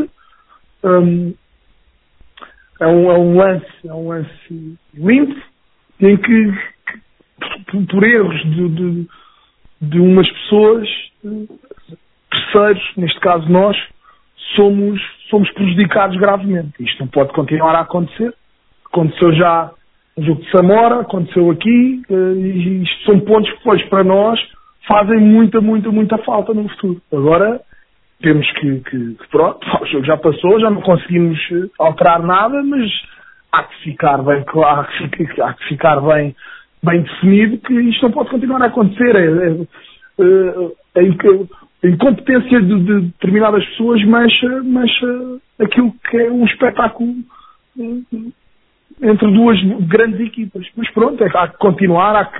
Speaker 7: É um lance limpo, em que por erros de umas pessoas, terceiros, neste caso nós, somos prejudicados gravemente. Isto não pode continuar a acontecer. Aconteceu já no jogo de Samora, aconteceu aqui, e isto são pontos que depois para nós fazem muita falta no futuro. Agora temos que pronto, o jogo já passou, já não conseguimos alterar nada, mas há que ficar bem claro, há que ficar bem definido que isto não pode continuar a acontecer.
Speaker 20: incompetência de determinadas pessoas mancha aquilo que é um espetáculo entre duas grandes equipas. Mas pronto, há que continuar, há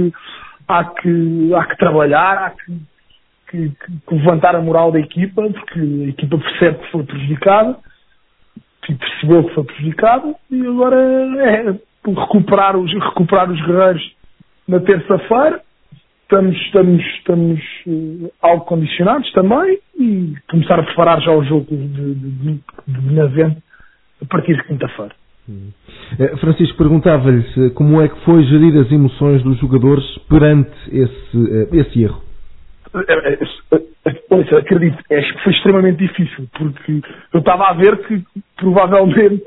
Speaker 20: que trabalhar, há que levantar a moral da equipa, porque a equipa percebe que foi prejudicada, que percebeu que foi prejudicada, e agora é recuperar os guerreiros na terça-feira. Estamos algo condicionados também, e começar a preparar já o jogo de Benavente a partir de quinta-feira.
Speaker 1: Francisco, perguntava-lhe como é que foi gerir as emoções dos jogadores perante esse erro.
Speaker 20: Acredito, acho que foi extremamente difícil, porque eu estava a ver que provavelmente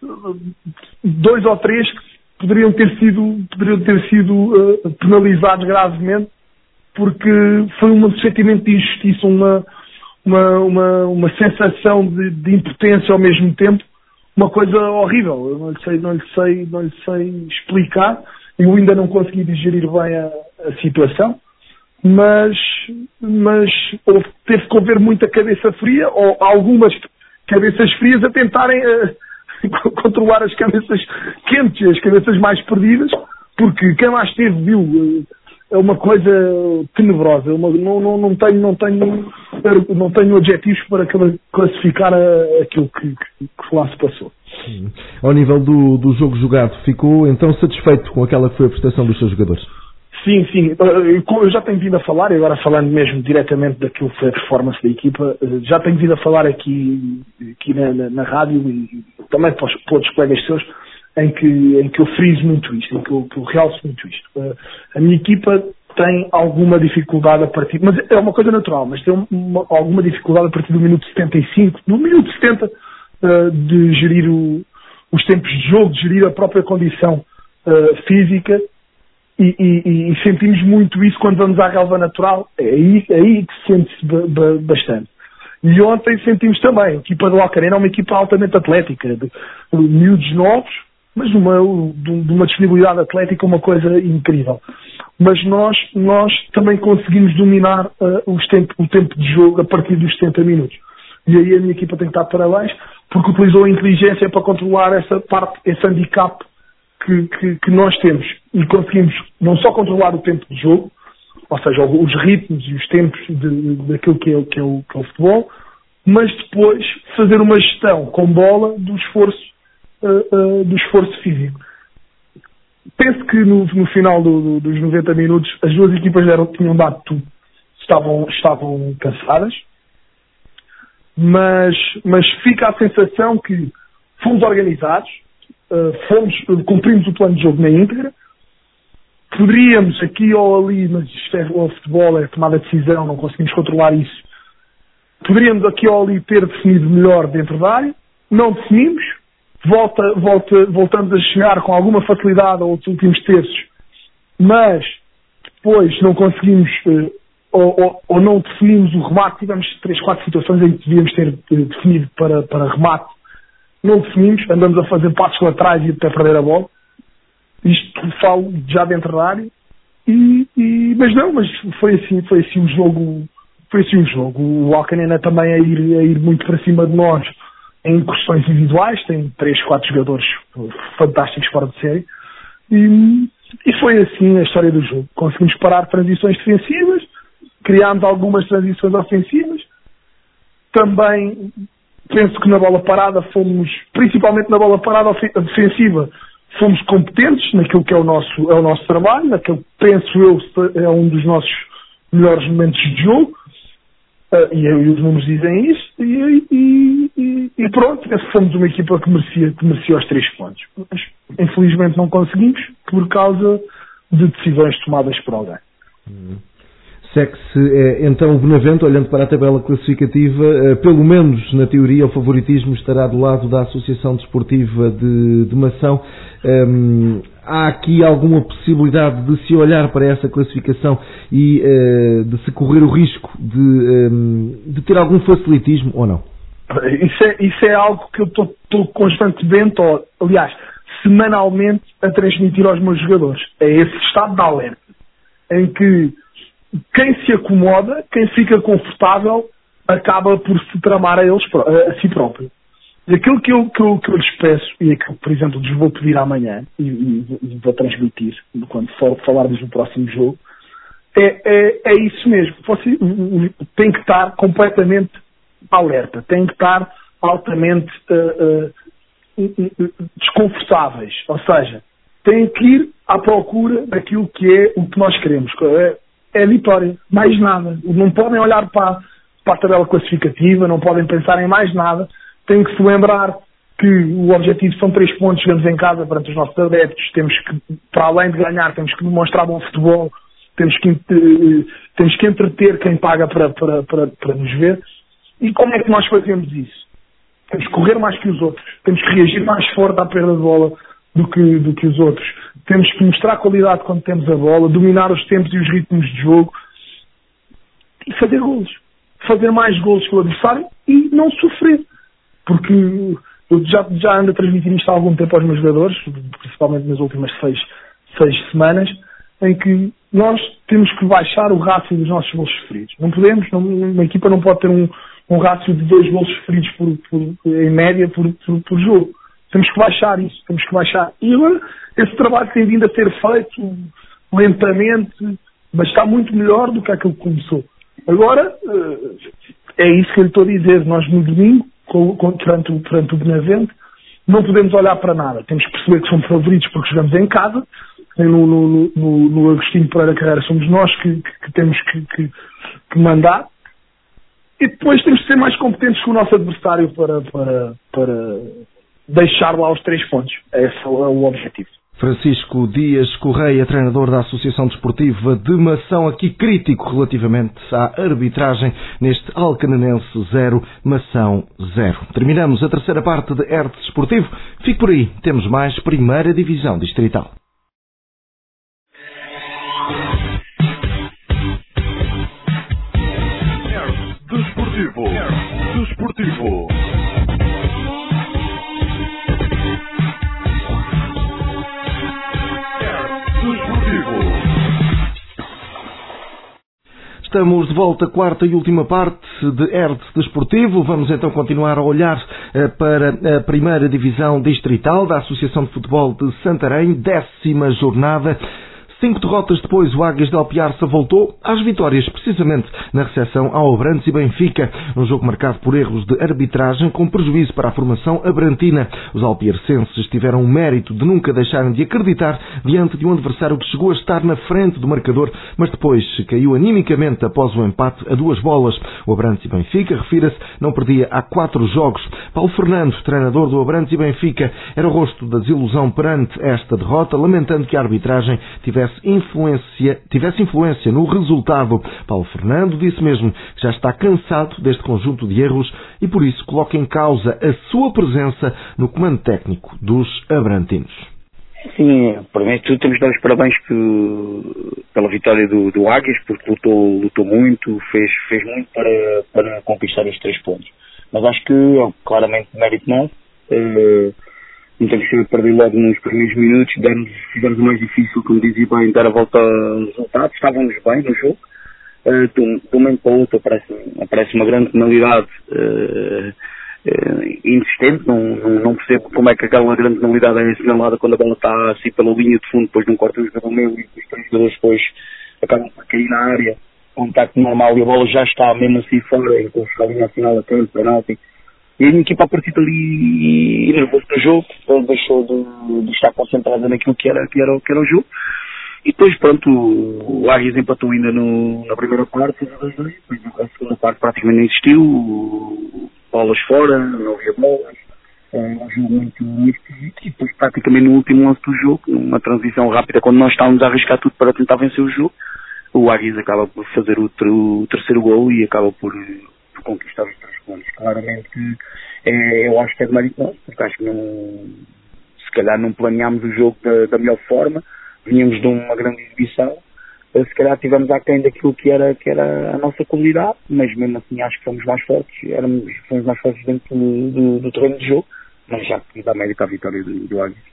Speaker 20: 2 ou 3 poderiam ter sido penalizados gravemente, porque foi um sentimento de injustiça, uma sensação de impotência ao mesmo tempo, uma coisa horrível. Eu não lhe sei explicar. Eu ainda não consegui digerir bem a situação, mas teve que haver muita cabeça fria, ou algumas cabeças frias a tentarem controlar as cabeças quentes, as cabeças mais perdidas, porque quem lá esteve viu, é uma coisa tenebrosa. Eu não tenho adjetivos para classificar aquilo que lá se passou.
Speaker 1: Ao nível do jogo jogado, ficou então satisfeito com aquela que foi a prestação dos seus jogadores?
Speaker 20: Sim. Eu já tenho vindo a falar, e agora falando mesmo diretamente daquilo que foi a performance da equipa, já tenho vindo a falar aqui na rádio e também para outros colegas seus, em que eu friso muito isto, em que eu realço muito isto. A minha equipa tem alguma dificuldade a partir, mas é uma coisa natural, mas tem alguma dificuldade a partir do minuto 75, no minuto 70, de gerir os tempos de jogo, de gerir a própria condição física, e sentimos muito isso quando vamos à relva natural. É aí que se sente-se bastante. E ontem sentimos também, a equipa do Alcarena é uma equipa altamente atlética, de miúdos novos, mas de uma disponibilidade atlética, uma coisa incrível. Mas nós também conseguimos dominar o tempo de jogo a partir dos 70 minutos. E aí a minha equipa tem que estar de parabéns, porque utilizou a inteligência para controlar essa parte, esse handicap que nós temos. E conseguimos não só controlar o tempo de jogo, ou seja, os ritmos e os tempos daquilo que é o futebol, mas depois fazer uma gestão com bola do esforço físico. Penso que no final dos 90 minutos as duas equipas tinham dado tudo. Estavam cansadas, mas fica a sensação que fomos organizados, cumprimos o plano de jogo na íntegra. Poderíamos aqui ou ali, mas isto o futebol é tomada de decisão, não conseguimos controlar isso. Poderíamos aqui ou ali ter definido melhor dentro da área, não definimos, voltamos a chegar com alguma facilidade aos últimos terços, mas depois não conseguimos ou não definimos o remate. Tivemos 3-4 situações em que devíamos ter definido para remate, não definimos, andamos a fazer passos laterais e até perder a bola. Isto falo já dentro da área, mas foi assim um jogo. O Alcanena também a ir muito para cima de nós em incursões individuais, tem 3-4 jogadores fantásticos fora de série, e foi assim a história do jogo. Conseguimos parar transições defensivas, criámos algumas transições ofensivas, também penso que na bola parada principalmente na bola parada defensiva, fomos competentes naquilo que é o nosso trabalho, naquilo que penso eu é um dos nossos melhores momentos de jogo, e os números dizem isso, e pronto, penso que fomos uma equipa que merecia os 3 pontos. Mas infelizmente não conseguimos por causa de decisões tomadas por alguém.
Speaker 1: Segue-se então o Benavente, olhando para a tabela classificativa, pelo menos na teoria o favoritismo estará do lado da Associação Desportiva de Mação. Há aqui alguma possibilidade de se olhar para essa classificação e de se correr o risco de ter algum facilitismo ou não?
Speaker 20: Isso é algo que eu estou constantemente, aliás, semanalmente a transmitir aos meus jogadores. É esse estado de alerta em que quem se acomoda, quem fica confortável, acaba por se tramar a si próprio. E aquilo que eu lhes peço, e aquilo que, por exemplo, lhes vou pedir amanhã, e vou transmitir quando for falarmos no próximo jogo, é isso mesmo. Você tem que estar completamente alerta, tem que estar altamente desconfortáveis. Ou seja, tem que ir à procura daquilo que é o que nós queremos. É a vitória, mais nada. Não podem olhar para a tabela classificativa, não podem pensar em mais nada. Têm que se lembrar que o objetivo são 3 pontos, chegamos em casa perante os nossos adeptos, temos que, para além de ganhar, temos que demonstrar bom futebol, temos que entreter quem paga para nos ver. E como é que nós fazemos isso? Temos que correr mais que os outros, temos que reagir mais forte à perda de bola do que os outros, temos que mostrar qualidade quando temos a bola, dominar os tempos e os ritmos de jogo e fazer golos. Fazer mais golos que o adversário e não sofrer. Porque eu já ando a transmitir isto há algum tempo aos meus jogadores, principalmente nas últimas 6 semanas, em que nós temos que baixar o rácio dos nossos golos sofridos. Não podemos, uma equipa não pode ter um rácio de 2 golos sofridos em média por jogo. Temos que baixar isso, temos que baixar. E agora, esse trabalho tem vindo a ser feito lentamente, mas está muito melhor do que aquilo que começou. Agora, é isso que eu lhe estou a dizer. Nós, no domingo, perante o Benavente, não podemos olhar para nada. Temos que perceber que somos favoritos porque jogamos em casa. No Agostinho Pereira Carreira somos nós que temos que mandar. E depois temos que ser mais competentes que o nosso adversário para deixar lá os 3 pontos. Esse é o objetivo.
Speaker 1: Francisco Dias Correia, treinador da Associação Desportiva de Mação, aqui crítico relativamente à arbitragem neste Alcanenense 0, Mação 0. Terminamos a terceira parte de Hertz Desportivo. Fique por aí, temos mais Primeira Divisão Distrital.
Speaker 8: Desportivo.
Speaker 1: Estamos de volta à quarta e última parte de Hertz Desportivo. Vamos então continuar a olhar para a primeira divisão distrital da Associação de Futebol de Santarém, 10ª jornada. 5 derrotas depois, o Águias de Alpiarça voltou às vitórias, precisamente na recepção ao Abrantes e Benfica. Um jogo marcado por erros de arbitragem, com prejuízo para a formação abrantina. Os alpiarcenses tiveram o mérito de nunca deixarem de acreditar diante de um adversário que chegou a estar na frente do marcador, mas depois caiu animicamente após o empate a 2 bolas. O Abrantes e Benfica, refira-se, não perdia há 4 jogos. Paulo Fernando, treinador do Abrantes e Benfica, era o rosto da desilusão perante esta derrota, lamentando que a arbitragem tivesse influência no resultado. Paulo Fernando disse mesmo que já está cansado deste conjunto de erros e por isso coloca em causa a sua presença no comando técnico dos abrantinos.
Speaker 21: Sim, primeiro de tudo temos de dar os parabéns pela vitória do Águias, porque lutou muito, fez muito para conquistar os 3 pontos. Mas acho que claramente mérito não. Não temos que perder logo nos primeiros minutos, fizemos o mais difícil, como dizia bem, dar a volta aos resultados. Estávamos bem no jogo. De um momento para o outro aparece uma grande penalidade insistente. Não percebo como é que aquela grande penalidade é assinalada quando a bola está assim pela linha de fundo, depois não corta o jogador meio e os 3 jogadores depois acabam por cair na área. Contacto normal e a bola já está mesmo assim fora, então a linha assinala a tempo, penalti. E a minha equipa, a partir dali, nervoso do jogo, deixou de estar concentrada naquilo que era o jogo. E depois, pronto, o Águias empatou ainda na primeira parte, depois a segunda parte praticamente não existiu, bolas fora, não havia bolas, um jogo muito esquisito. E depois, praticamente no último lance do jogo, numa transição rápida, quando nós estávamos a arriscar tudo para tentar vencer o jogo, o Águias acaba por fazer o terceiro gol e acaba por conquistar os 3 pontos. Claramente eu acho que é de mérito nosso, porque acho que se calhar não planeámos o jogo da melhor forma, vínhamos de uma grande exibição, se calhar tivemos aquém daquilo que era a nossa qualidade, mas mesmo assim acho que fomos mais fortes, fomos mais fortes dentro do terreno de jogo, mas já que dá mérito à vitória do Águias.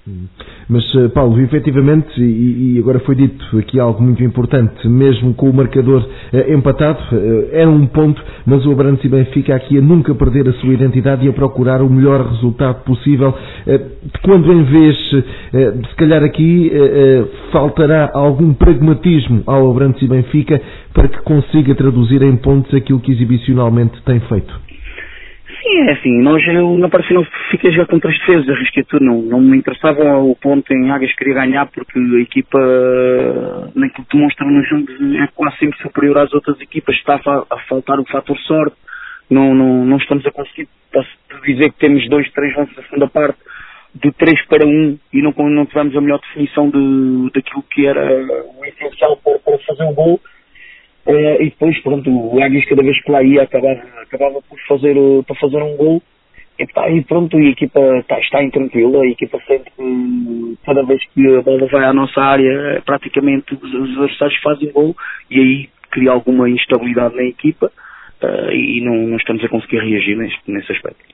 Speaker 1: Mas, Paulo, efetivamente, e agora foi dito aqui algo muito importante, mesmo com o marcador empatado, era um ponto, mas o Abrantes e Benfica aqui a nunca perder a sua identidade e a procurar o melhor resultado possível, quando em vez, se calhar aqui, faltará algum pragmatismo ao Abrantes e Benfica para que consiga traduzir em pontos aquilo que exibicionalmente tem feito.
Speaker 21: Sim, é assim, eu na parte final fiquei já com 3 defesas, arrisquei tudo, não me interessava o ponto em Águias, queria ganhar porque a equipa, naquilo que demonstra nos jogos, é quase sempre superior às outras equipas, está a faltar o fator sorte, não estamos a conseguir, posso dizer que temos 2, 3 lances na segunda parte, de 3 para 1 e não tivemos a melhor definição daquilo que era o essencial para fazer um gol. E depois, pronto, o Águias cada vez que lá ia acabava por fazer um gol e pronto, a equipa está intranquila, a equipa sente que cada vez que a bola vai à nossa área praticamente os adversários fazem gol e aí cria alguma instabilidade na equipa e não estamos a conseguir reagir nesse aspecto.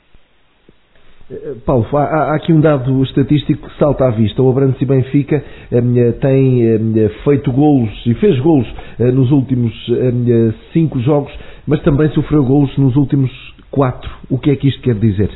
Speaker 1: Paulo, há aqui um dado estatístico que salta à vista. O Abrantes e Benfica tem feito golos e fez golos nos últimos 5 jogos, mas também sofreu golos nos últimos 4. O que é que isto quer dizer?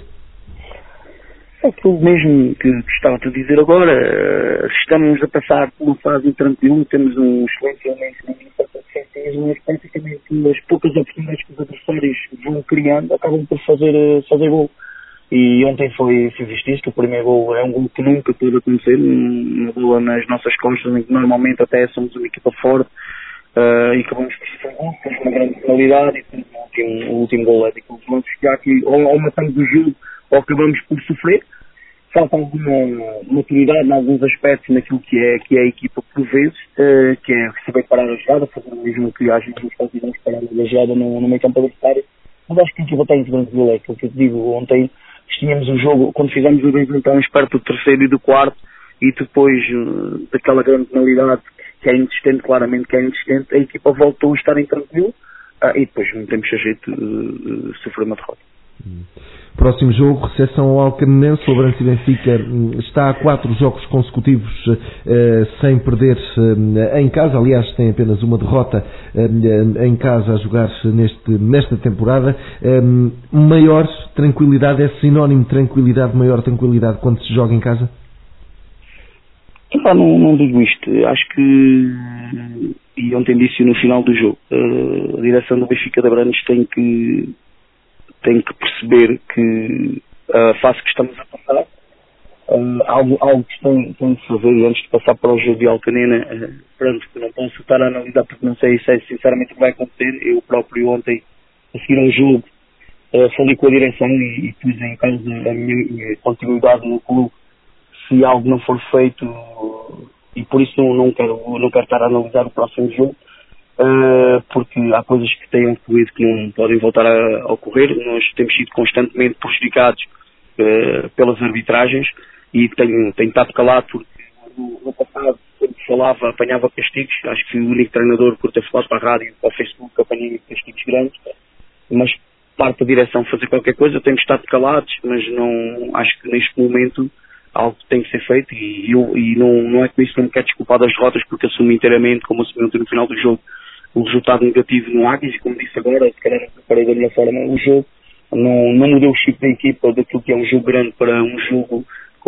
Speaker 21: É aquilo mesmo que estava a dizer agora. Estamos a passar por uma fase tranquila, temos um excelente elemento mas praticamente as poucas oportunidades que os adversários vão criando acabam por fazer gol. E ontem foi justiça, o primeiro gol é um gol que nunca pode acontecer, uma bola nas nossas costas, em que normalmente até somos uma equipa forte, e acabamos por sofrer gol, temos uma grande penalidade, e o último gol é daqueles lances que há aqui, ou matamos o jogo, ou acabamos por sofrer. Falta alguma maturidade em alguns aspectos naquilo que é a equipa por vezes, que é saber parar a jogada, fazer a mesma criagem que nós fazemos parar a jogada no meio campo adversário. Mas acho que a equipa está em tranquilo, é aquilo que eu te digo. Ontem tínhamos um jogo, quando fizemos o 2, então perto do terceiro e do quarto, e depois daquela grande penalidade que é insistente, claramente que é insistente, a equipa voltou a estar em tranquilo, e depois não temos a jeito de sofrer uma derrota.
Speaker 1: Próximo jogo, recepção ao Alcanenense. O Abrantes e Benfica está a 4 jogos consecutivos sem perder em casa. Aliás, tem apenas uma derrota em casa a jogar nesta temporada. Maior tranquilidade, é sinónimo de tranquilidade, maior tranquilidade quando se joga em casa?
Speaker 21: Não digo isto. Acho que, e ontem disse no final do jogo, a direção do Benfica de Abrantes tem que perceber que a fase que estamos a passar, algo que tem de fazer antes de passar para o jogo de Alcanena, pronto, que não posso estar a analisar porque não sei sinceramente o que vai acontecer. Eu próprio ontem, a seguir ao jogo, falei com a direção e pus em causa a minha continuidade no clube se algo não for feito, e por isso não quero estar a analisar o próximo jogo. Porque há coisas que têm ocorrido que não podem voltar a ocorrer. Nós temos sido constantemente prejudicados pelas arbitragens e tenho estado calado porque no passado, quando falava, apanhava castigos. Acho que fui o único treinador por ter falado para a rádio e para o Facebook que apanhei castigos grandes, mas parte da direção fazer qualquer coisa. Temos estado calados, mas não acho que neste momento algo tem que ser feito e não é que isso não me quer desculpar das derrotas, porque assumo inteiramente, como assumi ontem no final do jogo, o resultado negativo no Águias, e como disse agora, se calhar preparei da melhor forma o jogo, não mudei o chip da equipa daquilo que é um jogo grande para um jogo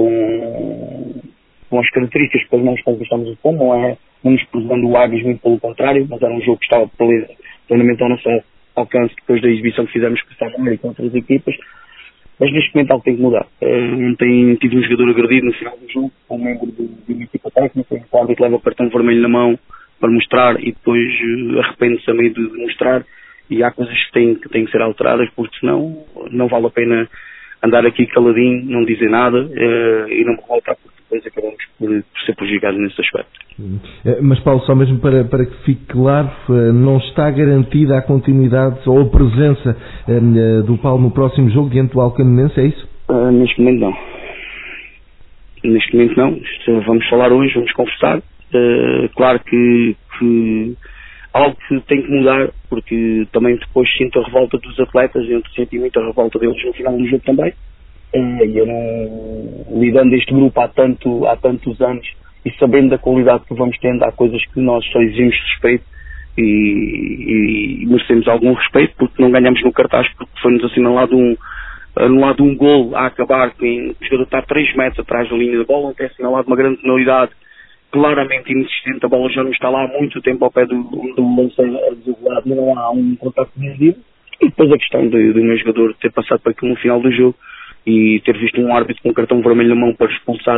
Speaker 21: com as características que nós conquistamos o ponto. Não é menosprezando o Águias, muito pelo contrário, mas era um jogo que estava plenamente ao nosso alcance depois da exibição que fizemos com o Estado América com outras equipas. Mas neste momento algo tem que mudar. Ontem tive um jogador agredido no final do jogo, um membro de uma equipa técnica, o árbitro leva o cartão vermelho na mão para mostrar e depois arrepende-se também de mostrar, e há coisas que têm que ser alteradas, porque senão não vale a pena andar aqui caladinho, não dizer nada e não voltar, porque depois acabamos por ser prejudicados nesse aspecto.
Speaker 1: Mas Paulo, só mesmo para que fique claro, não está garantida a continuidade ou a presença do Paulo no próximo jogo diante do Alcanenense, é isso?
Speaker 21: Neste momento não. Neste momento não. Vamos falar hoje, vamos conversar. Claro que algo que tem que mudar, porque também depois sinto a revolta dos atletas, e eu senti muita revolta deles no final do jogo também. E eu não, lidando este grupo há tantos anos e sabendo da qualidade que vamos tendo, há coisas que nós só exigimos respeito e merecemos algum respeito porque não ganhamos no cartaz, porque foi-nos assinalado um gol a acabar, que o jogador está 3 metros atrás da linha da bola, onde é assinalado uma grande penalidade claramente inexistente, a bola já não está lá há muito tempo ao pé do lance regulado, não há um contacto decisivo. E depois a questão do meu jogador ter passado por aquilo no final do jogo e ter visto um árbitro com um cartão vermelho na mão para expulsar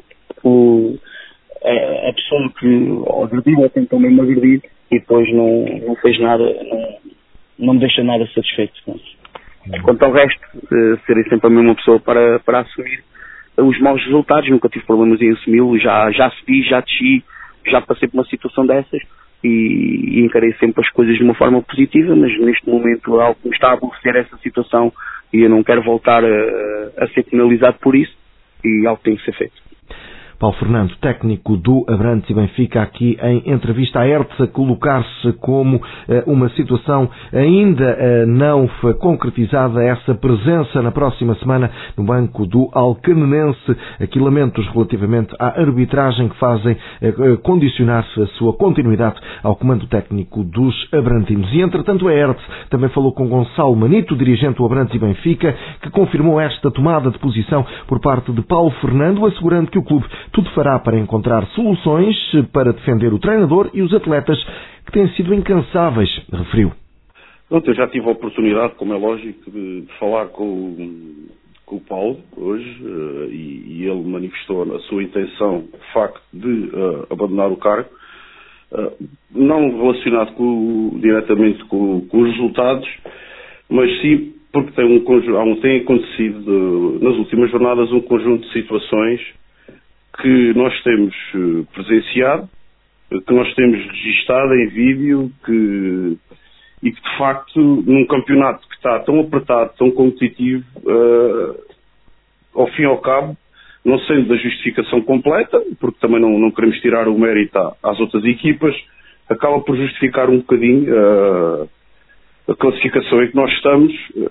Speaker 21: a pessoa que o agrediu ou tentou mesmo agredir e depois não fez nada, não me deixa nada satisfeito. Quanto ao resto, serei sempre a mesma pessoa para assumir os maus resultados, nunca tive problemas em assumi-lo, já subi, já desci, já passei por uma situação dessas e encarei sempre as coisas de uma forma positiva, mas neste momento algo que me está a aborrecer essa situação e eu não quero voltar a ser penalizado por isso e algo tem que ser feito.
Speaker 1: Paulo Fernando, técnico do Abrantes e Benfica, aqui em entrevista à ERTE, a colocar-se como uma situação ainda não foi concretizada essa presença na próxima semana no banco do Alcanenense. Aqui lamentos relativamente à arbitragem que fazem condicionar-se a sua continuidade ao comando técnico dos abrantinos. E entretanto a ERTE também falou com Gonçalo Manito, dirigente do Abrantes e Benfica, que confirmou esta tomada de posição por parte de Paulo Fernando, assegurando que o clube tudo fará para encontrar soluções para defender o treinador e os atletas que têm sido incansáveis, referiu.
Speaker 2: Eu já tive a oportunidade, como é lógico, de falar com o Paulo hoje e ele manifestou a sua intenção, de facto, de abandonar o cargo, não relacionado diretamente com os resultados, mas sim porque tem acontecido nas últimas jornadas um conjunto de situações que nós temos presenciado, que nós temos registado em vídeo e que de facto num campeonato que está tão apertado, tão competitivo, ao fim e ao cabo, não sendo da justificação completa, porque também não queremos tirar o mérito às outras equipas, acaba por justificar um bocadinho a classificação em que nós estamos,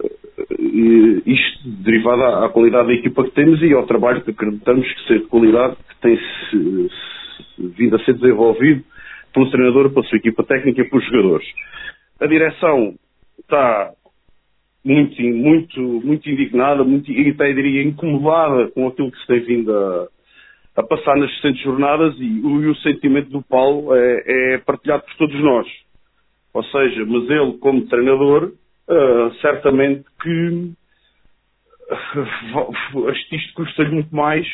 Speaker 2: isto derivado à qualidade da equipa que temos e ao trabalho que acreditamos que seja de qualidade, que tem vindo a ser desenvolvido pelo treinador, pela sua equipa técnica e pelos jogadores. A direção está muito indignada, até diria incomodada com aquilo que se tem vindo a passar nas recentes jornadas e o sentimento do Paulo é partilhado por todos nós. Ou seja, mas ele como treinador, certamente que isto custa-lhe muito mais,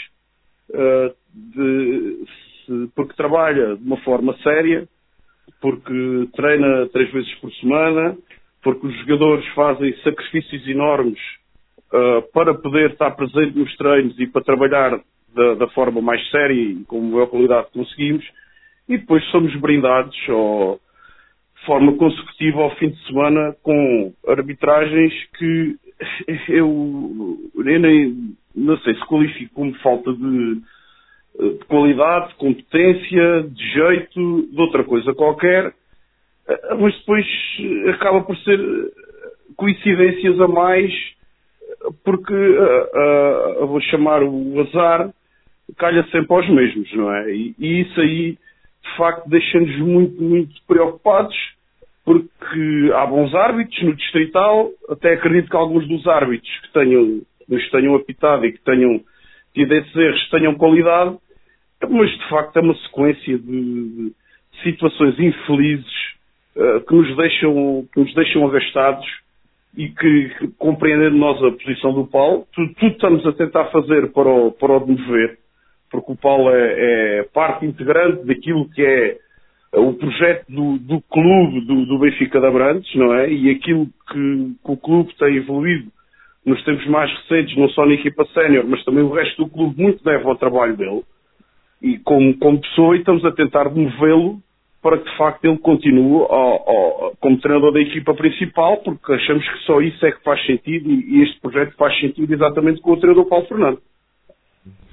Speaker 2: porque trabalha de uma forma séria, porque treina 3 vezes por semana, porque os jogadores fazem sacrifícios enormes para poder estar presente nos treinos e para trabalhar da forma mais séria e com a maior qualidade que conseguimos, e depois somos brindados de forma consecutiva ao fim de semana com arbitragens que eu nem não sei se qualifico como falta de qualidade, de competência, de jeito, de outra coisa qualquer, mas depois acaba por ser coincidências a mais, porque eu vou chamar o azar, calha sempre aos mesmos, não é? E isso aí, de facto, deixa-nos muito preocupados, porque há bons árbitros no Distrital, até acredito que alguns dos árbitros que nos tenham apitado e que tenham tido esses erros tenham qualidade, mas de facto é uma sequência de situações infelizes que nos deixam agastados e que compreendendo nós a posição do Paulo, tudo estamos a tentar fazer para o demover, porque o Paulo é parte integrante daquilo que é o projeto do clube, do Benfica de Abrantes, não é? E aquilo que o clube tem evoluído nos tempos mais recentes, não só na equipa sénior, mas também o resto do clube muito deve ao trabalho dele. E como pessoa, e estamos a tentar movê-lo para que de facto ele continue como treinador da equipa principal, porque achamos que só isso é que faz sentido e este projeto faz sentido exatamente com o treinador Paulo Fernando.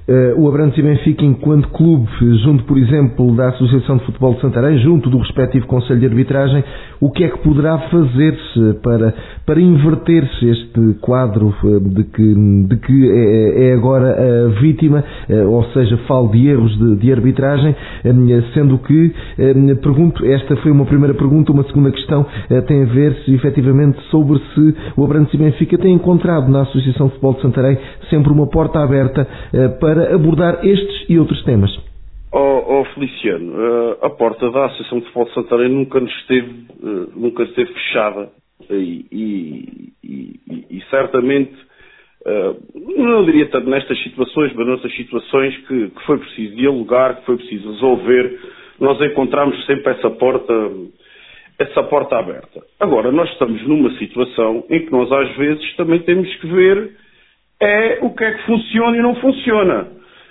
Speaker 1: o Abrantes e Benfica, enquanto clube, junto, por exemplo, da Associação de Futebol de Santarém, junto do respectivo Conselho de Arbitragem, o que é que poderá fazer-se para inverter este quadro de que é agora a vítima, ou seja, falo de erros de arbitragem, sendo que, pergunto, esta foi uma primeira pergunta, uma segunda questão tem a ver efetivamente sobre se o Abrantes e Benfica tem encontrado na Associação de Futebol de Santarém sempre uma porta aberta para abordar estes e outros temas.
Speaker 2: Feliciano, a porta da Associação de Futebol de Santarém nunca esteve fechada e certamente, não diria tanto nestas situações, mas noutras situações que foi preciso dialogar, que foi preciso resolver, nós encontramos sempre essa porta aberta. Agora, nós estamos numa situação em que nós às vezes também temos que ver o que é que funciona e não funciona.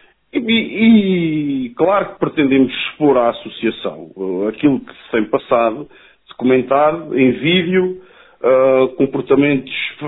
Speaker 2: E claro que pretendemos expor à associação aquilo que se tem passado, documentado em vídeo, comportamentos,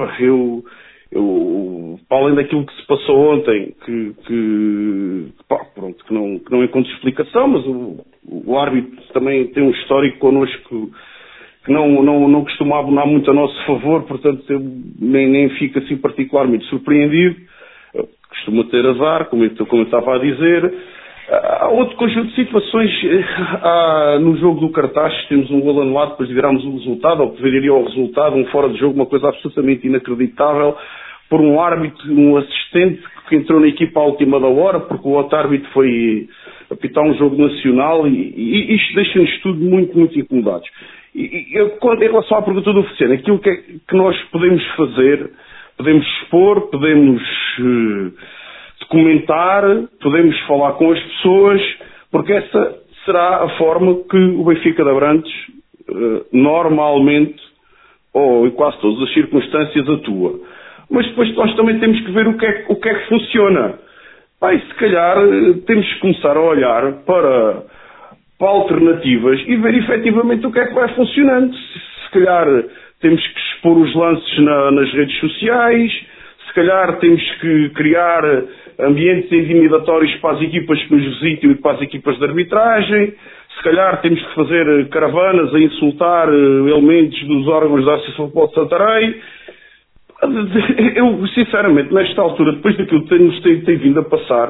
Speaker 2: para além daquilo que se passou ontem, que não encontro explicação, mas o árbitro também tem um histórico connosco que não costuma abonar muito a nosso favor, portanto eu nem fico assim particularmente surpreendido. Costuma ter azar, como eu estava a dizer. Há outro conjunto de situações. No jogo do Cartaz temos um gol anulado, depois virámos o resultado, ou que viraria o resultado, um fora de jogo, uma coisa absolutamente inacreditável, por um árbitro, um assistente que entrou na equipa à última da hora, porque o outro árbitro foi apitar um jogo nacional, e isto deixa-nos tudo muito, muito incomodados. Em relação à pergunta do Feliciano, aquilo que nós podemos fazer, podemos expor, podemos documentar, podemos falar com as pessoas, porque essa será a forma que o Benfica de Abrantes normalmente, ou em quase todas as circunstâncias, atua. Mas depois nós também temos que ver o que é que funciona. E se calhar temos que começar a olhar para alternativas e ver efetivamente o que é que vai funcionando. Se calhar temos que expor os lances nas redes sociais, se calhar temos que criar ambientes intimidatórios para as equipas que nos visitam e para as equipas de arbitragem, se calhar temos que fazer caravanas a insultar elementos dos órgãos da Associação de Futebol de Santarém. Eu, sinceramente, nesta altura, depois daquilo que nos tem vindo a passar,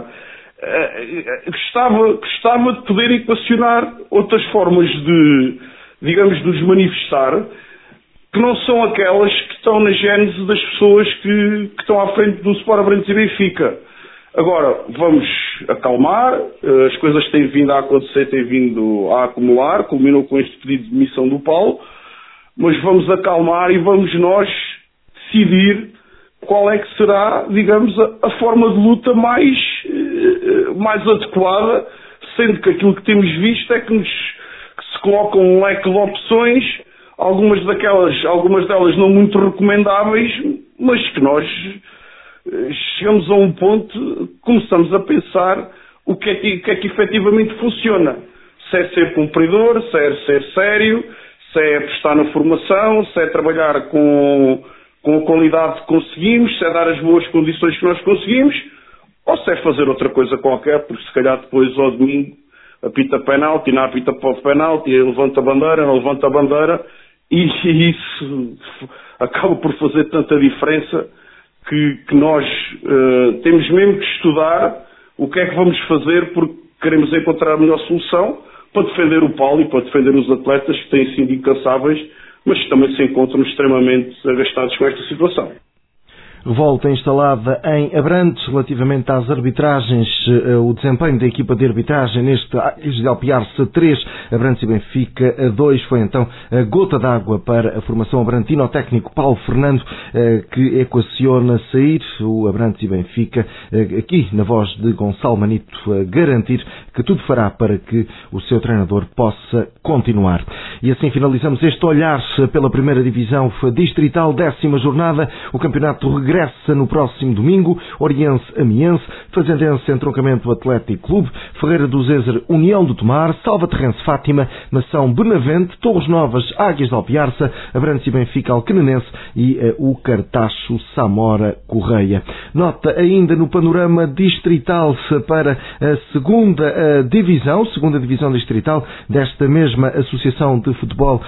Speaker 2: gostava de poder equacionar outras formas de nos manifestar, que não são aquelas que estão na gênese das pessoas que estão à frente do Sport Abrantes e Benfica. Agora, vamos acalmar, as coisas têm vindo a acontecer, têm vindo a acumular, culminou com este pedido de demissão do Paulo, mas vamos acalmar e vamos nós decidir qual é que será, a forma de luta mais adequada, sendo que aquilo que temos visto é que se colocam um leque de opções, algumas delas não muito recomendáveis, mas que nós chegamos a um ponto, começamos a pensar o que é que efetivamente funciona. Se é ser cumpridor, se é ser sério, se é apostar na formação, se é trabalhar com a qualidade que conseguimos, se é dar as boas condições que nós conseguimos, ou se é fazer outra coisa qualquer, porque se calhar depois ao domingo apita penalti, não apita para o penalti, levanta a bandeira, não levanta a bandeira, e isso acaba por fazer tanta diferença que nós temos mesmo que estudar o que é que vamos fazer, porque queremos encontrar a melhor solução para defender o Paulo e para defender os atletas que têm sido incansáveis, mas que também se encontram extremamente agastados com esta situação.
Speaker 1: Revolta instalada em Abrantes relativamente às arbitragens, o desempenho da equipa de arbitragem neste Ilhos de Alpiarce 3, Abrantes e Benfica 2, foi então a gota d'água para a formação abrantina. O técnico Paulo Fernando que equaciona sair o Abrantes e Benfica, aqui na voz de Gonçalo Manito, a garantir que tudo fará para que o seu treinador possa continuar. E assim finalizamos este olhar pela primeira divisão distrital, 10ª jornada, o campeonato regressa regressa no próximo domingo, Oriense-Amiense, Fazendense Entroncamento Atlético Clube, Ferreira do Zezer União do Tomar, Salvaterrense Fátima, Nação Benavente, Torres Novas Águias de Alpiarça, Abrantes e Benfica Alcanenense e o Cartacho Samora Correia. Nota ainda no panorama distrital para a segunda divisão distrital desta mesma Associação de Futebol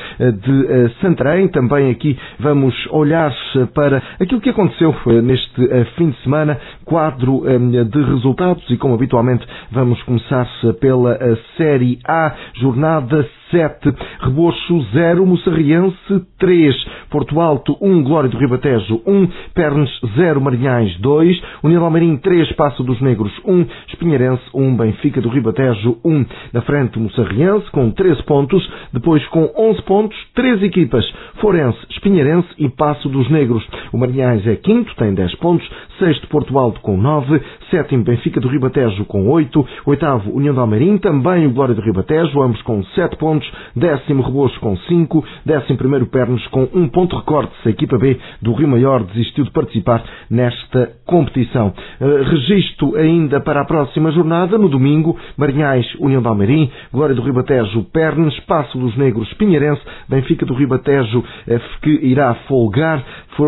Speaker 1: de Santarém. Também aqui vamos olhar para aquilo que aconteceu neste fim de semana, quadro de resultados, e como habitualmente vamos começar pela Série A, jornada 7, Rebocho 0, Moçarriense 3, Porto Alto 1, Glória do Ribatejo 1, Pernes 0, Marinhais 2, União de Almeirim 3, Paço dos Negros 1, Espinheirense 1, Benfica do Ribatejo 1. Na frente, Moçarriense com 13 pontos, depois com 11 pontos, 3 equipas, Forense, Espinheirense e Paço dos Negros. O Marinhais é quinto, tem 10 pontos, sexto Porto Alto com 9, sétimo Benfica do Ribatejo com 8, oitavo União de Almeirim, também o Glória do Ribatejo, ambos com 7 pontos, décimo Rebocho com 5, décimo primeiro Pernes com 1 ponto. Recorde-se, a equipa B do Rio Maior desistiu de participar nesta competição. Registro ainda para a próxima jornada, no domingo, Marinhais, União de Almeirim, Glória do Ribatejo, Pernes, Paço dos Negros, Pinheirense, Benfica do Ribatejo, que irá folgar,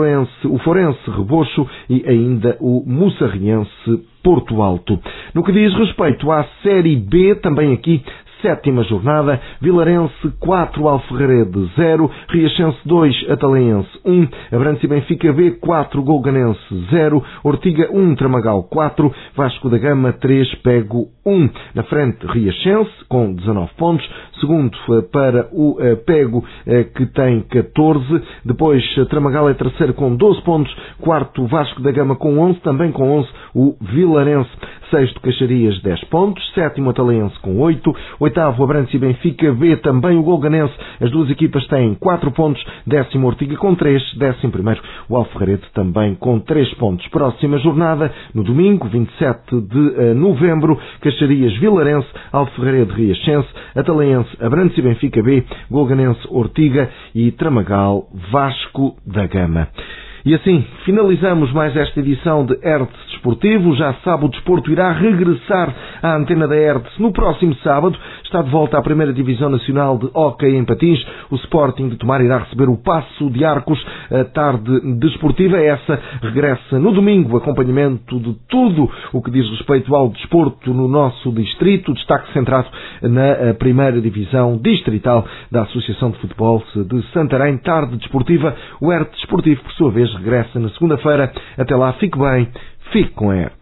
Speaker 1: o Forense, Rebocho e ainda o Moçarriense, Porto Alto. No que diz respeito à Série B, também aqui, sétima jornada, Vilarense 4, Alferrarede 0, Riachense 2, Atalaense 1, Abrantes e Benfica B 4, Golganense 0, Ortiga 1, Tramagal 4, Vasco da Gama 3, Pego 1. Na frente, Riachense com 19 pontos, segundo para o Pego, que tem 14, depois Tramagal é terceiro com 12 pontos, quarto Vasco da Gama com 11, também com 11 o Vilarense, sexto Caxarias 10 pontos, sétimo Atalaense com 8, oitavo Abrantes e Benfica B, também o Golganense, as duas equipas têm 4 pontos, décimo Ortiga com 3, décimo primeiro o Alferrarede também com 3 pontos. Próxima jornada, no domingo, 27 de novembro, Caxarias Vilarense, Alferrarede Riachense, Atalaense Abrantes e Benfica B, Golganense Ortiga e Tramagal Vasco da Gama. E assim, finalizamos mais esta edição de Hertz Desportivo. Já sabe, o desporto irá regressar à antena da Hertz no próximo sábado. Está de volta à primeira Divisão Nacional de Hóquei em Patins. O Sporting de Tomar irá receber o Paço de Arcos. A tarde desportiva essa regressa no domingo. Acompanhamento de tudo o que diz respeito ao desporto no nosso distrito. Destaque centrado na primeira Divisão Distrital da Associação de Futebol de Santarém. Tarde desportiva. O Hertz Desportivo, por sua vez, regressa na segunda-feira. Até lá, fique bem, fique com a Hertz.